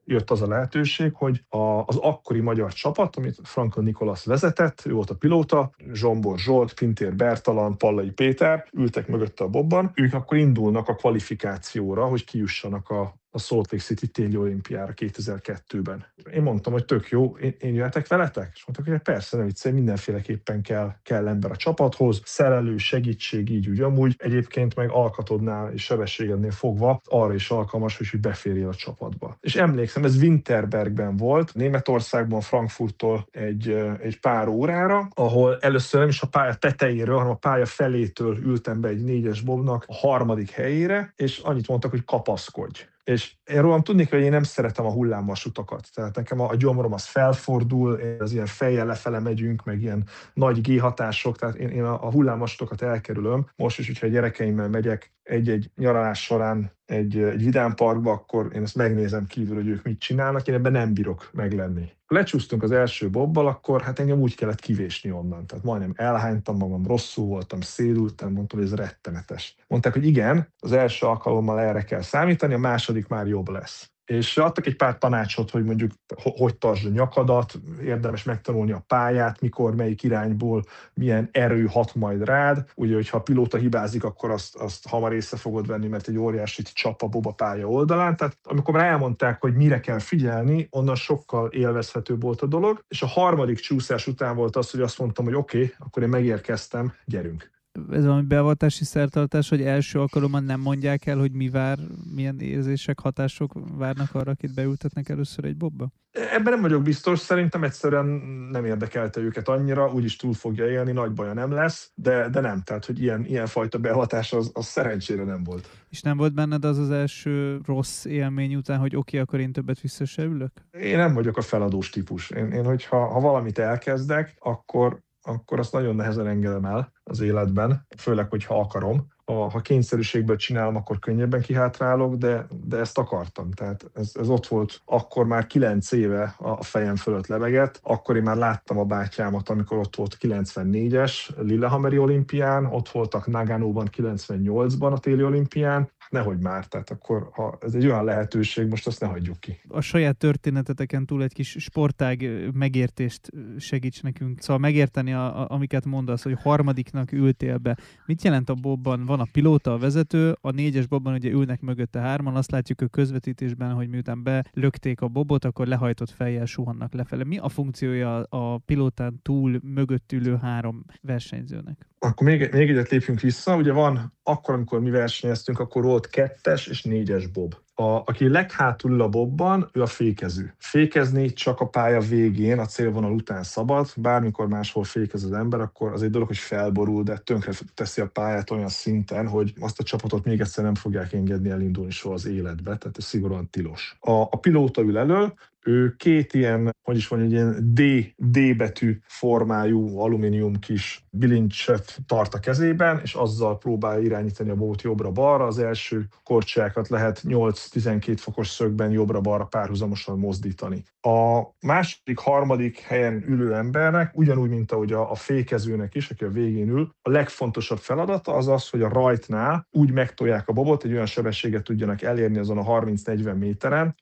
jött az a lehetőség, hogy az akkori magyar csapat, amit Franklin Nicholas vezetett, ő volt a pilóta, Zsombor Zsolt, Pintér Bertalan, Pallai Péter ültek mögötte a bobban, ők akkor indulnak a kvalifikációra, hogy kijussanak a Salt Lake City téli olimpiára 2002-ben. Én mondtam, hogy tök jó, én jöhetek veletek? És mondtak, hogy persze, ne viccelj, mindenféleképpen kell ember a csapathoz, szerelő, segítség, így úgy amúgy. Egyébként meg alkatodnál és sebességednél fogva arra is alkalmas, hogy beférjél a csapatba. És emlékszem, ez Winterbergben volt, Németországban, Frankfurttól egy pár órára, ahol először nem is a pálya tetejéről, hanem a pálya felétől ültem be egy 4-es bobnak a 3. helyére, és annyit mondtak, hogy kapaszkodj. És én rólam tudni kell, hogy én nem szeretem a hullámvasutakat. Tehát nekem a gyomrom az felfordul, az ilyen fejjel lefele megyünk, meg ilyen nagy G-hatások, tehát én a hullámvasutakat elkerülöm. Most is, hogyha a gyerekeimmel megyek egy nyaralás során egy vidámparkba, akkor én ezt megnézem kívül, hogy ők mit csinálnak, én ebben nem bírok meglenni. Lecsúsztunk az első bobbal, akkor hát engem úgy kellett kivésni onnan. Tehát majdnem elhánytam magam, rosszul voltam, szédültem, mondtam, hogy ez rettenetes. Mondták, hogy igen, az első alkalommal erre kell számítani, a második már jobb lesz. És adtak egy pár tanácsot, hogy mondjuk hogy tartsd a nyakadat, érdemes megtanulni a pályát, mikor, melyik irányból, milyen erő hat majd rád. Ugye, hogyha a pilóta hibázik, akkor azt hamar észre fogod venni, mert egy óriási csap a boba pálya oldalán. Tehát amikor már elmondták, hogy mire kell figyelni, onnan sokkal élvezhetőbb volt a dolog. És a 3. csúszás után volt az, hogy azt mondtam, hogy oké, akkor én megérkeztem, gyerünk. Ez valami beavatási szertartás, hogy első alkalommal nem mondják el, hogy mi vár, milyen érzések, hatások várnak arra, akit beültetnek először egy bobba? Ebben nem vagyok biztos, szerintem egyszerűen nem érdekelte őket annyira, úgyis túl fogja élni, nagy baja nem lesz, de nem, tehát hogy ilyen fajta beavatás az szerencsére nem volt. És nem volt benned az első rossz élmény után, hogy oké, akkor én többet vissza se ülök? Én nem vagyok a feladós típus. Én hogyha valamit elkezdek, akkor azt nagyon nehezen engedem el az életben, főleg, hogyha akarom. Ha kényszerűségből csinálom, akkor könnyebben kihátrálok, de ezt akartam. Tehát ez ott volt, akkor már 9 éve a fejem fölött lebegett. Akkor én már láttam a bátyámat, amikor ott volt 94-es Lillehammeri olimpián, ott voltak Naganóban 98-ban a téli olimpián. Nehogy már, tehát akkor, ha ez egy olyan lehetőség, most azt ne hagyjuk ki. A saját történeteteken túl egy kis sportág megértést segíts nekünk. Szóval megérteni, amiket mondasz, hogy 3. ültél be. Mit jelent a bobban? Van a pilóta, a vezető, a 4-es bobban ugye ülnek mögötte 3-an, azt látjuk a közvetítésben, hogy miután belökték a bobot, akkor lehajtott fejjel suhannak lefele. Mi a funkciója a pilótán túl mögött ülő 3 versenyzőnek? Akkor még egyet lépjünk vissza. Ugye van, akkor, amikor mi versenyeztünk, akkor volt 2-es és 4-es bob. Aki leghátul ül a bobban, ő a fékező. Fékezni csak a pálya végén, a célvonal után szabad. Bármikor máshol fékez az ember, akkor az egy dolog, hogy felborul, de tönkre teszi a pályát olyan szinten, hogy azt a csapatot még egyszer nem fogják engedni elindulni soha az életbe, tehát ez szigorúan tilos. A pilóta ül elől, ő 2 ilyen, egy ilyen D betű formájú alumínium kis bilincset tart a kezében, és azzal próbálja irányítani a bobot jobbra-balra. Az első korcsolyákat lehet 8-12 fokos szögben jobbra-balra párhuzamosan mozdítani. A második, 3. helyen ülő embernek, ugyanúgy, mint ahogy a fékezőnek is, aki a végén ül, a legfontosabb feladata az, hogy a rajtnál úgy megtolják a bobot, egy olyan sebességet tudjanak elérni azon a 30-40 méteren,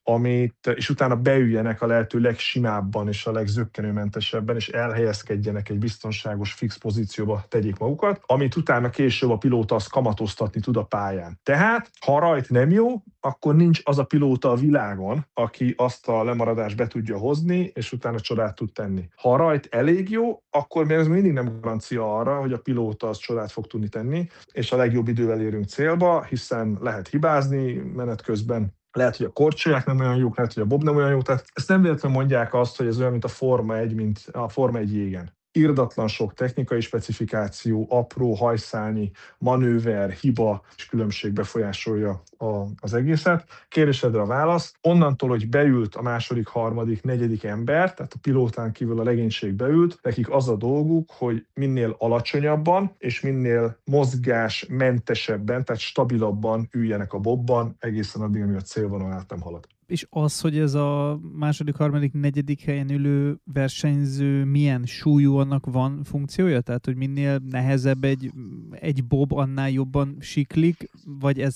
és utána beüljenek a lehető legsimábban és a legzökkenőmentesebben, és elhelyezkedjenek egy biztonságos, fix pozícióba, tegyék magukat, amit utána később a pilóta azt kamatoztatni tud a pályán. Tehát, ha a rajt nem jó, akkor nincs az a pilóta a világon, aki azt a lemaradást be tudja hozni, és utána csodát tud tenni. Ha a rajt elég jó, akkor még ez mindig nem garancia arra, hogy a pilóta az csodát fog tudni tenni, és a legjobb idővel érünk célba, hiszen lehet hibázni menet közben, lehet, hogy a korcsolyák nem olyan jók, lehet, hogy a bob nem olyan jó. Tehát ezt nem véletlenül mondják azt, hogy ez olyan, mint a Forma 1, mint a Forma 1 jégen. Irdatlan sok technikai specifikáció, apró hajszálnyi manőver, hiba és különbség befolyásolja az egészet. Kérdésedre a válasz. Onnantól, hogy beült a 2., 3., 4. ember, tehát a pilótán kívül a legénység beült, nekik az a dolguk, hogy minél alacsonyabban és minél mozgásmentesebben, tehát stabilabban üljenek a bobban, egészen addig, amíg a célvonal át nem halad. És az, hogy ez a 2., 3., 4. helyen ülő versenyző milyen súlyú, annak van funkciója? Tehát, hogy minél nehezebb egy bob, annál jobban siklik, vagy ez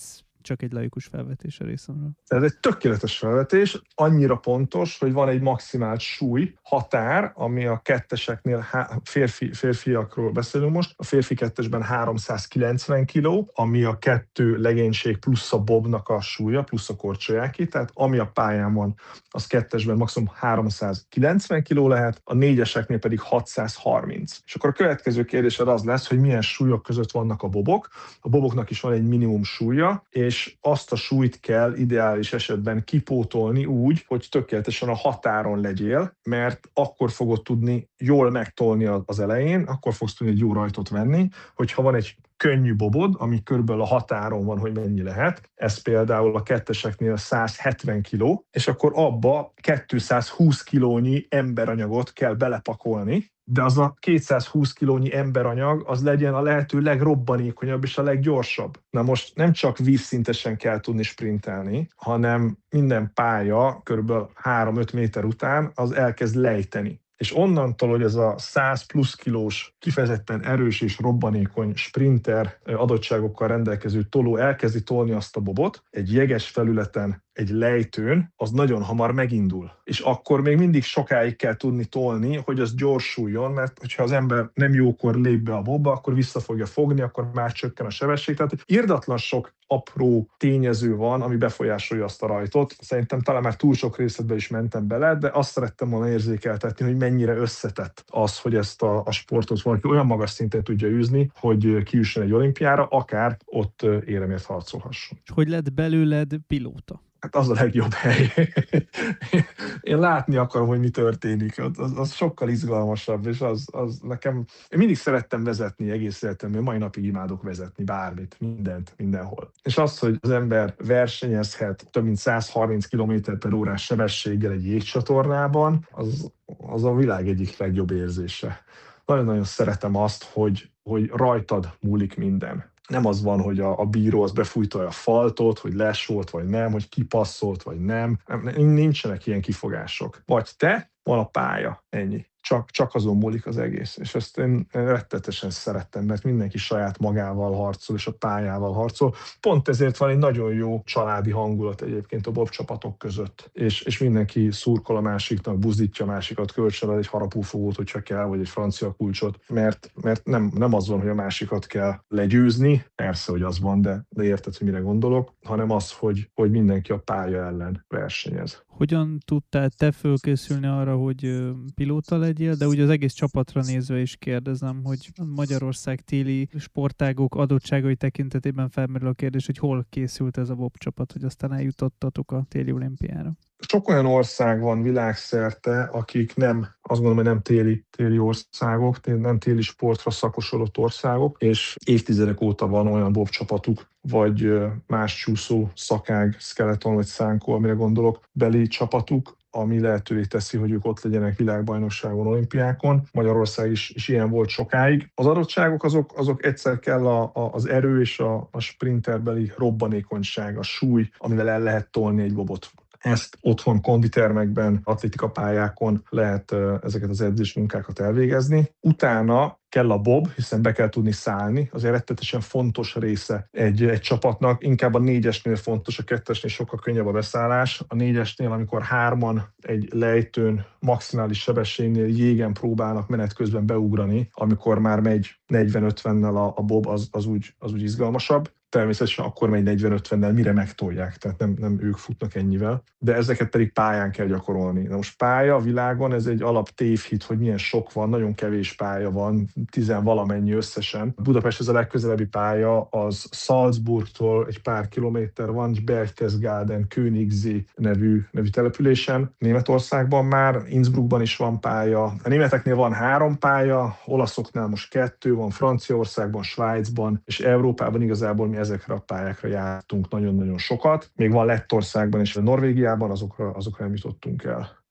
csak egy laikus felvetés a részemről? Ez egy tökéletes felvetés, annyira pontos, hogy van egy maximált súly határ, ami a ketteseknél, férfiakról beszélünk most, a férfi kettesben 390 kg, ami a kettő legénység plusz a bobnak a súlya, plusz a korcsolyáki, tehát ami a pályán van, az kettesben maximum 390 kg lehet, a négyeseknél pedig 630. És akkor a következő kérdés az lesz, hogy milyen súlyok között vannak a bobok. A boboknak is van egy minimum súlya, és azt a súlyt kell ideális esetben kipótolni úgy, hogy tökéletesen a határon legyél, mert akkor fogod tudni jól megtolni az elején, akkor fogsz tudni egy jó rajtot venni, hogyha van egy könnyű bobod, ami körülbelül a határon van, hogy mennyi lehet. Ez például a ketteseknél 170 kg, és akkor abba 220 kilónyi emberanyagot kell belepakolni, de az a 220 kilónyi emberanyag az legyen a lehető legrobbanékonyabb és a leggyorsabb. Na most nem csak vízszintesen kell tudni sprintelni, hanem minden pálya körülbelül 3-5 méter után az elkezd lejteni. És onnantól, hogy ez a 100 plusz kilós, kifejezetten erős és robbanékony sprinter adottságokkal rendelkező toló elkezdi tolni azt a bobot, egy jeges felületen, egy lejtőn, az nagyon hamar megindul. És akkor még mindig sokáig kell tudni tolni, hogy az gyorsuljon, mert hogyha az ember nem jókor lép be a bobba, akkor vissza fogja fogni, akkor már csökken a sebesség. Tehát irdatlan sok apró tényező van, ami befolyásolja azt a rajtot. Szerintem talán már túl sok részletbe is mentem bele, de azt szerettem volna érzékeltetni, hogy mennyire összetett az, hogy ezt a sportot valaki olyan magas szinten tudja űzni, hogy kijusson egy olimpiára, akár ott éremért harcolhasson. És hogy lett belőled pilóta? Hát az a legjobb hely. Én látni akarom, hogy mi történik. Az sokkal izgalmasabb, és az nekem... Én mindig szerettem vezetni egész életemben, mai napig imádok vezetni bármit, mindent, mindenhol. És az, hogy az ember versenyezhet több mint 130 km/h sebességgel egy jégcsatornában, az a világ egyik legjobb érzése. Nagyon-nagyon szeretem azt, hogy rajtad múlik minden. Nem az van, hogy a bíró az befújta a faltot, hogy les volt, vagy nem, hogy kipasszolt, vagy nem. Nincsenek ilyen kifogások. Vagy te, van a pálya, ennyi. Csak azon múlik az egész. És ezt én rettetesen szerettem, mert mindenki saját magával harcol, és a pályával harcol. Pont ezért van egy nagyon jó családi hangulat egyébként a bob csapatok között. És mindenki szurkol a másiknak, buzdítja a másikat, kölcsön egy harapófogót, hogyha kell, vagy egy francia kulcsot. Mert nem az van, hogy a másikat kell legyőzni, persze, hogy az van, de érted, hogy mire gondolok, hanem az, hogy mindenki a pálya ellen versenyez. Hogyan tudtál te fölkészülni arra, hogy pilóta legyél, de ugye az egész csapatra nézve is kérdezem, hogy Magyarország téli sportágok adottságai tekintetében felmerül a kérdés, hogy hol készült ez a bob csapat, hogy aztán eljutottatok a téli olimpiára. Sok olyan ország van világszerte, akik nem, azt gondolom, hogy nem téli országok, nem téli sportra szakosodott országok, és évtizedek óta van olyan bob csapatuk, vagy más csúszó szakág, skeleton vagy szánkó, amire gondolok, beli csapatuk, ami lehetővé teszi, hogy ők ott legyenek világbajnokságon, olimpiákon. Magyarország is ilyen volt sokáig. Az adottságok azok egyszer kell az erő és a sprinterbeli robbanékonyság, a súly, amivel el lehet tolni egy bobot. Ezt otthon konditermekben, atlétikapályákon lehet ezeket az edzésmunkákat elvégezni. Utána kell a bob, hiszen be kell tudni szállni. Azért rettetesen fontos része egy csapatnak. Inkább a 4-esnél fontos, a 2-esnél sokkal könnyebb a beszállás. A 4-esnél, amikor 3-an egy lejtőn maximális sebességnél jégen próbálnak menet közben beugrani, amikor már megy 40-50-nel a bob, az úgy izgalmasabb. Természetesen akkor megy 40-50-nel, mire megtolják, tehát nem ők futnak ennyivel, de ezeket pedig pályán kell gyakorolni. Na most pálya a világon, ez egy alap tévhit, hogy milyen sok van, nagyon kevés pálya van, 10 valamennyi összesen. Budapest ez a legközelebbi pálya, az Salzburgtól egy pár kilométer van, Berchtesgaden, Königssee nevű településen. Németországban már, Innsbruckban is van pálya. A németeknél van 3 pálya, olaszoknál most 2 van, Franciaországban, Svájcban, és Európában igazából mi ezekre a pályákra jártunk nagyon-nagyon sokat. Még van Lettországban és Norvégiában, azokra nem jutottunk el.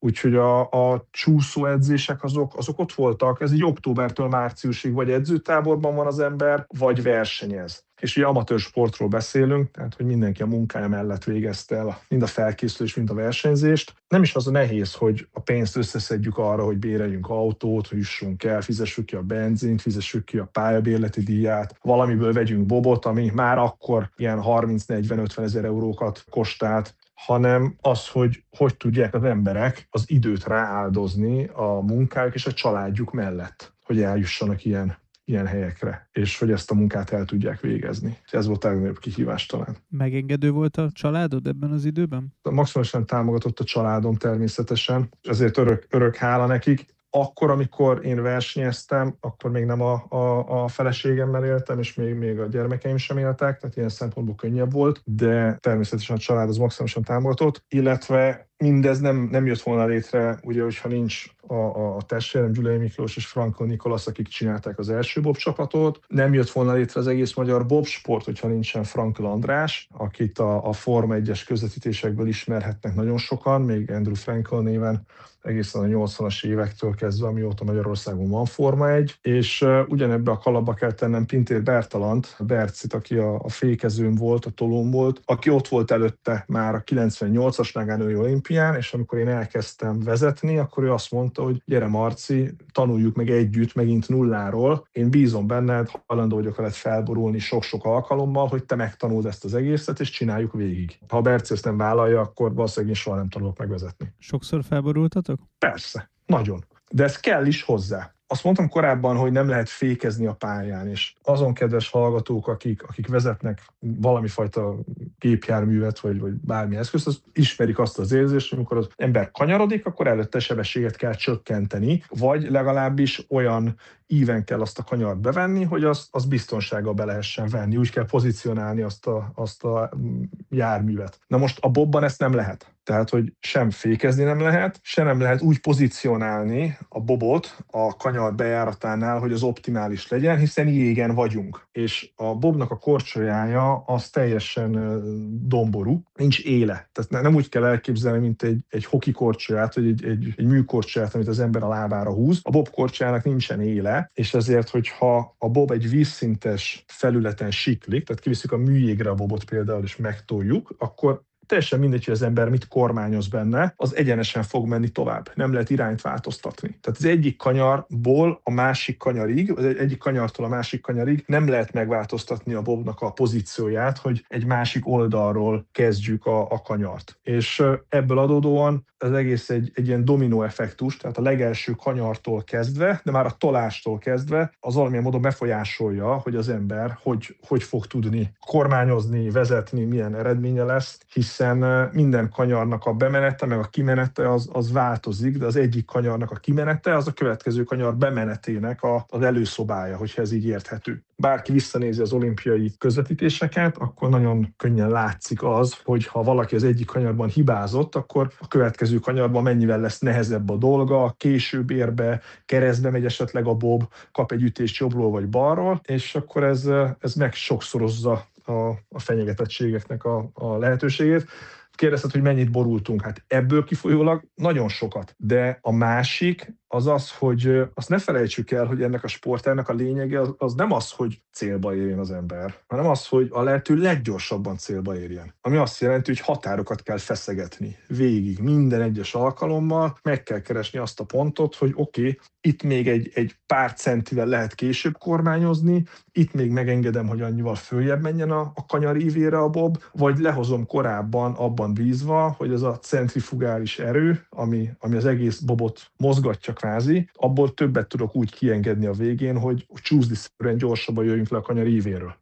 Úgyhogy a csúszóedzések azok ott voltak, ez így októbertől márciusig vagy edzőtáborban van az ember, vagy versenyez. És ugye amatőr sportról beszélünk, tehát hogy mindenki a munkája mellett végezte el mind a felkészülést, mind a versenyzést. Nem is az a nehéz, hogy a pénzt összeszedjük arra, hogy béreljünk autót, hogy jussunk el, fizessük ki a benzint, fizessük ki a pályabérleti díját, valamiből vegyünk bobot, ami már akkor ilyen 30-40-50 ezer eurókat kostált, hanem az, hogy tudják az emberek az időt rááldozni a munkájuk és a családjuk mellett, hogy eljussanak ilyen helyekre, és hogy ezt a munkát el tudják végezni. Ez volt a legnagyobb kihívás talán. Megengedő volt a családod ebben az időben? Maximálisan támogatott a családom természetesen, ezért örök hála nekik. Akkor, amikor én versenyeztem, akkor még nem a feleségemmel éltem, és még a gyermekeim sem éltek, tehát ilyen szempontból könnyebb volt, de természetesen a család az maximálisan támogatott, illetve mindez nem jött volna létre, ugye, hogyha nincs a testvérem Gyulai Miklós és Frankl Nikolasz, akik csinálták az első bob csapatot. Nem jött volna létre az egész magyar bobsport, hogyha nincsen Frankl András, akit a Forma 1-es közvetítésekből ismerhetnek nagyon sokan, még Andrew Frankl néven egészen a 80-as évektől kezdve, amióta Magyarországon van Forma 1, és ugyanebbe a kalapba kell tennem Pintér Bertalant, Bercit, aki a fékezőm volt, a tolóm volt, aki ott volt előtte már a 98-as Nagánói olimpián, és amikor én elkezdtem vezetni, akkor ő azt mondta, hogy gyere Marci, tanuljuk meg együtt, megint nulláról, én bízom benned, hajlandó vagyok veled felborulni sok-sok alkalommal, hogy te megtanuld ezt az egészet, és csináljuk végig. Ha a Berci ezt nem vállalja, akkor valószínűleg én soha nem tanulok megvezetni. Sokszor felborultatok? Persze, nagyon. De ez kell is hozzá. Azt mondtam korábban, hogy nem lehet fékezni a pályán, és azon kedves hallgatók, akik vezetnek valamifajta gépjárművet, vagy bármi eszközt, az ismerik azt az érzést, hogy amikor az ember kanyarodik, akkor előtte sebességet kell csökkenteni, vagy legalábbis olyan íven kell azt a kanyart bevenni, hogy azt biztonsággal be lehessen venni. Úgy kell pozícionálni azt a járművet. Na most a bobban ezt nem lehet. Tehát, hogy sem fékezni nem lehet, sem nem lehet úgy pozícionálni a bobot a kanyar bejáratánál, hogy az optimális legyen, hiszen jégen vagyunk. És a bobnak a korcsolyája az teljesen domború, nincs éle. Tehát nem úgy kell elképzelni, mint egy hoki korcsolyát, vagy egy műkorcsolyát, amit az ember a lábára húz. A bob korcsolyának nincsen éle, és ezért, hogyha a bob egy vízszintes felületen siklik, tehát kiviszük a műjégre a bobot például, és megtoljuk, akkor teljesen mindegy, hogy az ember mit kormányoz benne, az egyenesen fog menni tovább. Nem lehet irányt változtatni. Tehát az egyik kanyarból a másik kanyarig, az egyik kanyartól a másik kanyarig nem lehet megváltoztatni a bobnak a pozícióját, hogy egy másik oldalról kezdjük a kanyart. És ebből adódóan az egész egy ilyen dominó effektus, tehát a legelső kanyartól kezdve, de már a tolástól kezdve az valamilyen módon befolyásolja, hogy az ember hogy fog tudni kormányozni, vezetni, milyen eredménye lesz, hiszen minden kanyarnak a bemenete, meg a kimenete az változik, de az egyik kanyarnak a kimenete az a következő kanyar bemenetének az előszobája, hogyha ez így érthető. Bárki visszanézi az olimpiai közvetítéseket, akkor nagyon könnyen látszik az, hogy ha valaki az egyik kanyarban hibázott, akkor a következő kanyarban mennyivel lesz nehezebb a dolga, később ér be, keresztbe megy esetleg a bob, kap egy ütést jobbról vagy balról, és akkor ez meg sokszorozza a fenyegetettségeknek a lehetőségét. Kérdezted, hogy mennyit borultunk. Hát ebből kifolyólag nagyon sokat. De a másik az, hogy azt ne felejtsük el, hogy ennek a sportának a lényege az nem az, hogy célba érjen az ember, hanem az, hogy a lehető leggyorsabban célba érjen. Ami azt jelenti, hogy határokat kell feszegetni. Végig, minden egyes alkalommal meg kell keresni azt a pontot, hogy oké, itt még egy pár centivel lehet később kormányozni, itt még megengedem, hogy annyival följebb menjen a kanyar ívére a bob, vagy lehozom korábban abban bízva, hogy ez a centrifugális erő, ami az egész bobot mozgatja kvázi, abból többet tudok úgy kiengedni a végén, hogy csúszdiszerűen gyorsabban jöjjünk le a kanyar ívéről.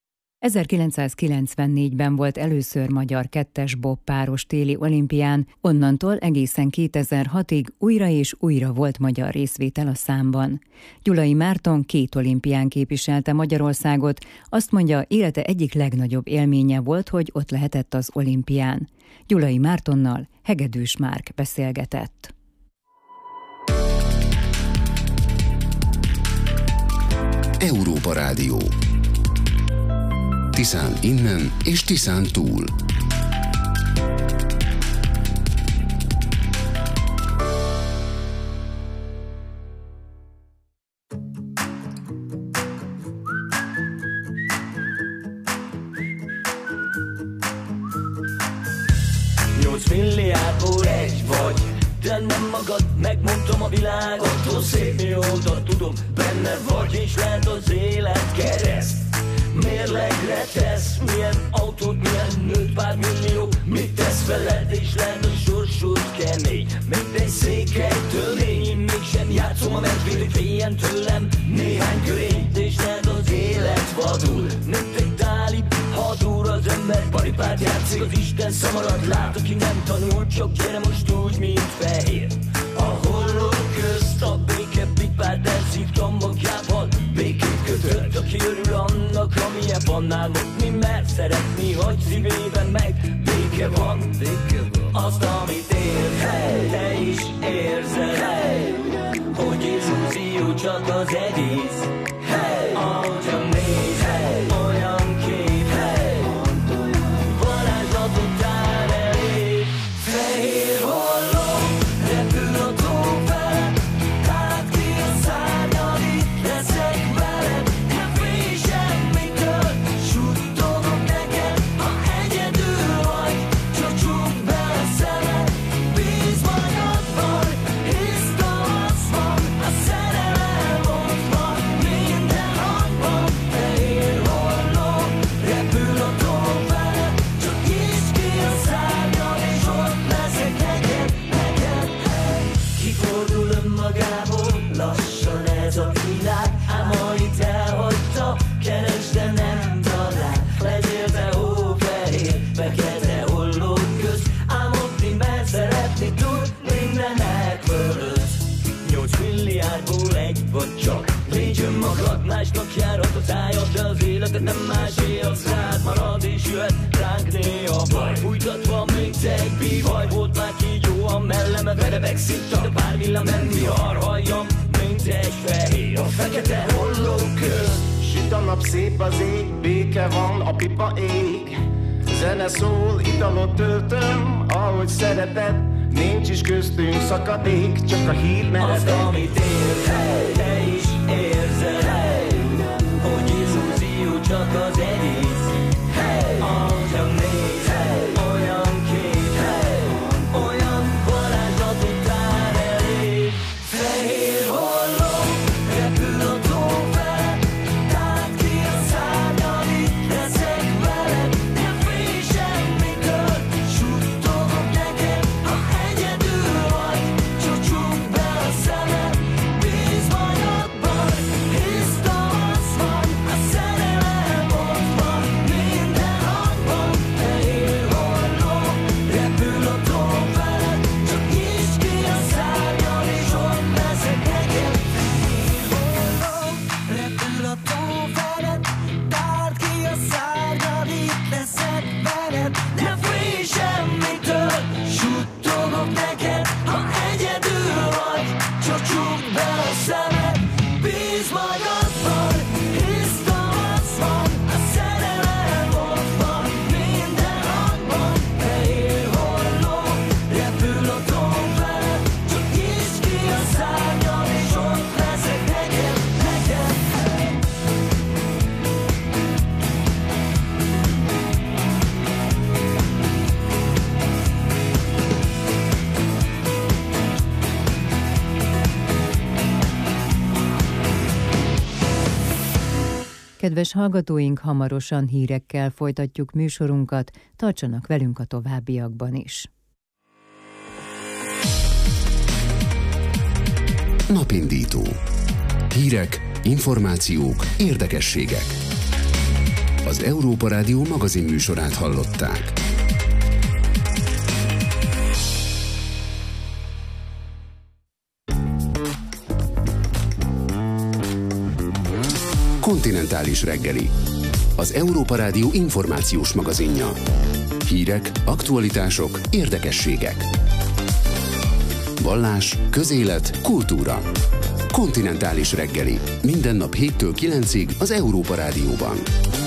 1994-ben volt először magyar kettes bob páros téli olimpián, onnantól egészen 2006-ig újra és újra volt magyar részvétel a számban. Gyulai Márton 2 olimpián képviselte Magyarországot, azt mondja, élete egyik legnagyobb élménye volt, hogy ott lehetett az olimpián. Gyulai Mártonnal Hegedűs Márk beszélgetett. Európa Rádió. Tiszán innen és Tiszán túl. 8 milliárdból egy vagy. De nem magad, megmondtam a világot, szép mióta tudom, benne vagy, és lehet az élet kereszt. Mérlegre tesz, milyen autót, milyen nőt, pár millió, mit tesz veled, és lehet a sorsod kemény, mint egy székelytől én mégsem játszom a medvét, hogy féljen tőlem néhány körényt, és lehet az élet vadul, mint egy tálib hadúr, az ember paripát játszik, az Isten szamarat lát, aki nem tanul, csak gyere most úgy, mint fehér. A hollók közt a béke pipát elszik tombokjában, békét kötött, aki örül annak, amilyen van álmodni, mert szeretni, hogy szívében meg béke van, azt, amit ér, hey, te is érzed, hey, hogy illúzió csak az egész, hey, ahogyan néz, hey, olyan kép, hey, varázslatot tár elé, fehér holló, repül a tó felett, tárt ki a szárnyad, itt leszek veled, nem félj semmitől, suttogok neked, ha egyedül vagy, csak csukd be a szemed, bízz magadban, hisz tavasz van, a szerelem ott van, minden hangban, fehér holló, repül a tó felett, csak nyisd ki a szárnyad, és ott leszek neked, hey. Kifordul önmagából, lassan ez a világ, ám ha itt elhagyta, keresd, de nem talál. Legyél te hófehér, fekete hollók közt, álmodni, mert szeretni tud, mindenek fölött. 8 milliárdból egy vagy csak, légy önmagad, másnak járhat a tájad, de az életed nem másé, az rád marad, és jöhet ránk néha baj. Fújtatva még te egy bívaj, volt már kígyó a melleme, verebek szinte, de pár villám nem vihar, halljam, mint egy fehér, a fekete hollók közt. Süt a nap, szép az ég, béke van, a pipa ég. Zene szól, italot töltöm, ahogy szereted, nincs is köztünk szakadék, csak a hír meredek. Azt, amit ér, hey, te is érzed, hey, hogy illúzió csak az egész, hey, ahogyan néz, hey, olyan kép, hey, olyan varázslatot tár elé, fehér holló, repül a tó felett, tárt ki a szárnyad, itt leszek veled, nem félj semmitől, suttogok neked, ha egyedül vagy, csak csukd be a szemed, bízz magadban, hisz tavasz van, a szerelem ott van, minden hangban, fehér holló, repül a tó felett, csak nyisd ki a szárnyad, és ott leszek neked. Fehér holló, repül a tó felett, tárt ki a szárnyad, itt leszek veled, ne félj semmitől, suttogok neked, ha egyedül vagy, csak csukd be a szemed, bízz magadban, hisz tavasz van, a szerelem ott van, minden hangban, fehér holló, repül a tó felett, csak nyisd ki a szárnyad, és ott leszek neked, neked, hey. Kedves hallgatóink, hamarosan hírekkel folytatjuk műsorunkat, tartsanak velünk a továbbiakban is. Napindító. Hírek, információk, érdekességek. Az Európa Rádió magazin műsorát hallották. Kontinentális reggeli. Az Európa Rádió információs magazinja. Hírek, aktualitások, érdekességek. Vallás, közélet, kultúra. Kontinentális reggeli. Minden nap 7-től 9-ig az Európa Rádióban.